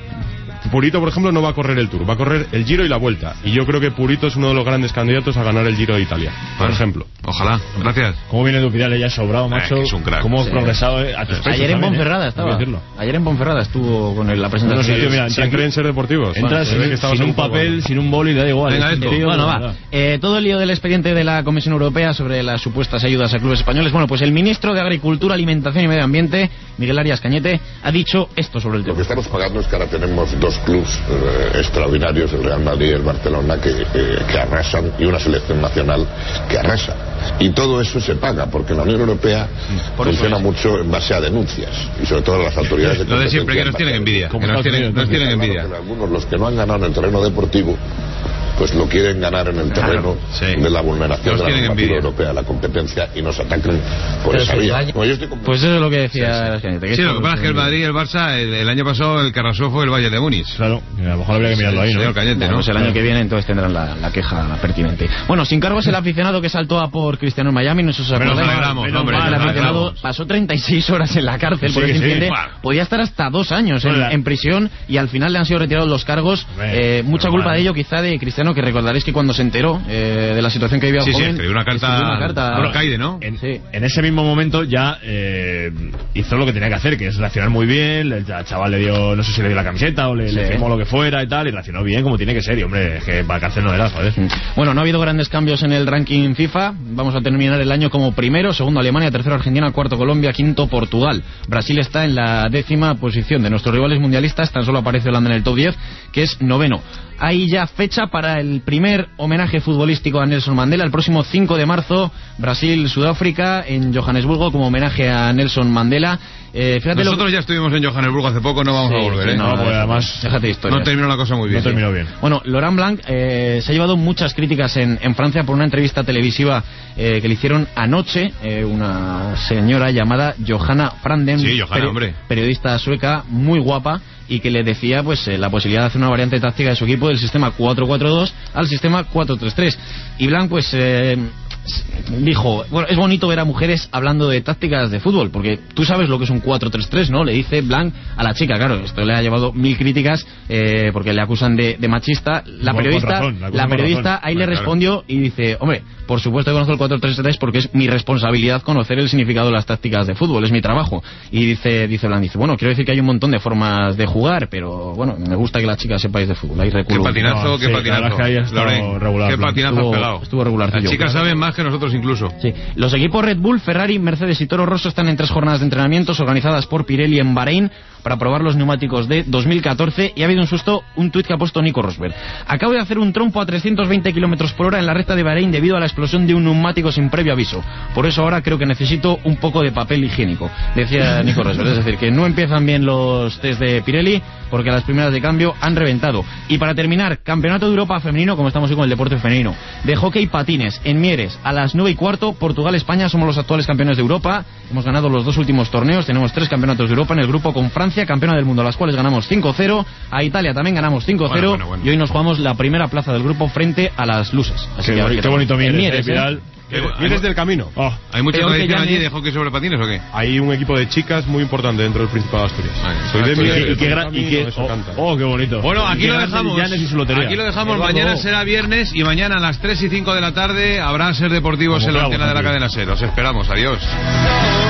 Purito, por ejemplo, no va a correr el Tour, va a correr el Giro y la Vuelta. Y yo creo que Purito es uno de los grandes candidatos a ganar el Giro de Italia, por bueno, ejemplo. Ojalá, gracias. ¿Cómo viene Edu Pidal? Ya sobrado, macho. Eh, es un crack. ¿Cómo has sí. progresado eh, a tus pechos? Ayer en también, Ponferrada eh? estaba. Ayer en Ponferrada estuvo con el, la presentación. No, sí, mira, ¿se creen ser deportivos? Entras sin, que sin un papel, bueno. sin un boli, da igual. Venga, esto. Tío, bueno, va. Eh, todo el lío del expediente de la Comisión Europea sobre las supuestas ayudas a clubes españoles. Bueno, pues el ministro de Agricultura, Alimentación y Medio Ambiente, Miguel Arias Cañete, ha dicho esto sobre el tema. Lo que estamos pagando es que ahora tenemos dos clubes eh, extraordinarios, el Real Madrid y el Barcelona, que, eh, que arrasan, y una selección nacional que arrasa. Y todo eso se paga, porque la Unión Europea Por funciona mucho en base a denuncias, y sobre todo las autoridades de Lo de siempre, que nos tienen envidia. Que nos tienen, nos tienen envidia. Claro, algunos, los que no han ganado en el terreno deportivo, pues lo quieren ganar en el terreno claro, sí. de la vulneración nos de la normativa europea, la competencia, y nos atacan por Pero esa vía. Vaya... Bueno, pues eso es lo que decía sí, sí. Que sí, lo que pasa es que el Madrid y el Barça, el, el año pasado el Carrasó fue el Bayern de Múnich. Claro, a lo mejor habría que mirarlo ahí, ¿no? Señor Cañete, bueno, ¿no? Pues el año que viene entonces tendrán la, la queja pertinente. Bueno, sin cargos el aficionado que saltó a por Cristiano en Miami, no se os acuerda. Pero alegramos, hombre, el aficionado pasó treinta y seis horas en la cárcel, por ese incidente. Podía estar hasta dos años en, en prisión, y al final le han sido retirados los cargos. Eh, mucha culpa de ello quizá de Cristiano Cristiano, que recordaréis que cuando se enteró eh, de la situación que vivía el sí, joven... Sí, escribió una carta, una carta al alcaide, ¿no? En, sí. en ese mismo momento ya eh, hizo lo que tenía que hacer, que es reaccionar muy bien. El chaval le dio, no sé si le dio la camiseta o le, sí. le firmó lo que fuera y tal, y reaccionó bien como tiene que ser. Y hombre, es que para cárcel no era, joder. Bueno, no ha habido grandes cambios en el ranking FIFA. Vamos a terminar el año como primero, segundo Alemania, tercero Argentina, cuarto Colombia, quinto Portugal. Brasil está en la décima posición. De nuestros rivales mundialistas tan solo aparece Holanda en el top diez, que es noveno. Hay ya fecha para el primer homenaje futbolístico a Nelson Mandela, el próximo cinco de marzo, Brasil-Sudáfrica en Johannesburgo, como homenaje a Nelson Mandela. Eh, fíjate Nosotros lo... ya estuvimos en Johannesburgo hace poco, no vamos sí, a volver, sí, ¿eh? No, no, pues además, déjate historia. No terminó la cosa muy bien. No terminó bien. Bueno, Laurent Blanc eh, se ha llevado muchas críticas en, en Francia por una entrevista televisiva eh, que le hicieron anoche eh, una señora llamada Johanna Franden, sí, Johanna, peri- hombre. periodista sueca, muy guapa, y que le decía pues eh, la posibilidad de hacer una variante táctica de su equipo del sistema cuatro cuatro dos al sistema cuatro tres tres. Y Blanc pues eh, dijo, bueno, es bonito ver a mujeres hablando de tácticas de fútbol, porque tú sabes lo que es un cuatro tres tres, ¿no? Le dice Blanc a la chica. Claro, esto le ha llevado mil críticas eh, porque le acusan de, de machista. La Con periodista, razón, la la periodista razón. ahí Bueno, le claro. respondió y dice, hombre, por supuesto que conozco el cuatro tres tres porque es mi responsabilidad conocer el significado de las tácticas de fútbol, es mi trabajo. Y dice, dice Blanc, dice, bueno, quiero decir que hay un montón de formas de jugar, pero bueno, me gusta que las chicas sepáis de fútbol. Ahí Qué reculo. patinazo, No, qué sí, patinazo. la verdad es que ahí ha estado Loren, regular, qué Blanc. patinazo Estuvo- has pegado. estuvo regularcillo. Las chicas saben más que nosotros incluso. Sí. Los equipos Red Bull, Ferrari, Mercedes y Toro Rosso están en tres jornadas de entrenamientos organizadas por Pirelli en Bahrein para probar los neumáticos de dos mil catorce, y ha habido un susto, un tuit que ha puesto Nico Rosberg. Acabo de hacer un trompo a trescientos veinte kilómetros por hora en la recta de Bahrein debido a la explosión de un neumático sin previo aviso. Por eso ahora creo que necesito un poco de papel higiénico, decía Nico Rosberg. Es decir, que no empiezan bien los test de Pirelli porque las primeras de cambio han reventado. Y para terminar, Campeonato de Europa femenino, como estamos hoy con el deporte femenino, de hockey patines en Mieres a las nueve y cuarto, Portugal-España. Somos los actuales campeones de Europa, hemos ganado los dos últimos torneos, tenemos tres campeonatos de Europa en el grupo con Francia, campeona del mundo, a las cuales ganamos cinco cero, a Italia también ganamos cinco cero, Bueno, bueno, bueno. y hoy nos jugamos la primera plaza del grupo frente a las lusas. Así Qué, que a ver boni- qué qué tal. bonito En Mieres, Mieres, eh, ¿eh? Vidal. Eh, ¿Vienes del camino? Oh, ¿Hay mucha Peor que tradición Yanni. allí de hockey sobre patines o qué? Hay un equipo de chicas muy importante dentro del Principado de Asturias. Vale. Soy de Ah, Mieres, y, y del qué gra- camino, y qué- eso oh, canta. oh, qué bonito. Bueno, aquí Y lo qué grande dejamos. Llanes y su lotería. Aquí lo dejamos. Eduardo. Mañana será viernes y mañana a las tres y cinco de la tarde habrá Ser Deportivos Como en la clavos antena de la aquí. cadena Ser. Os esperamos. Adiós.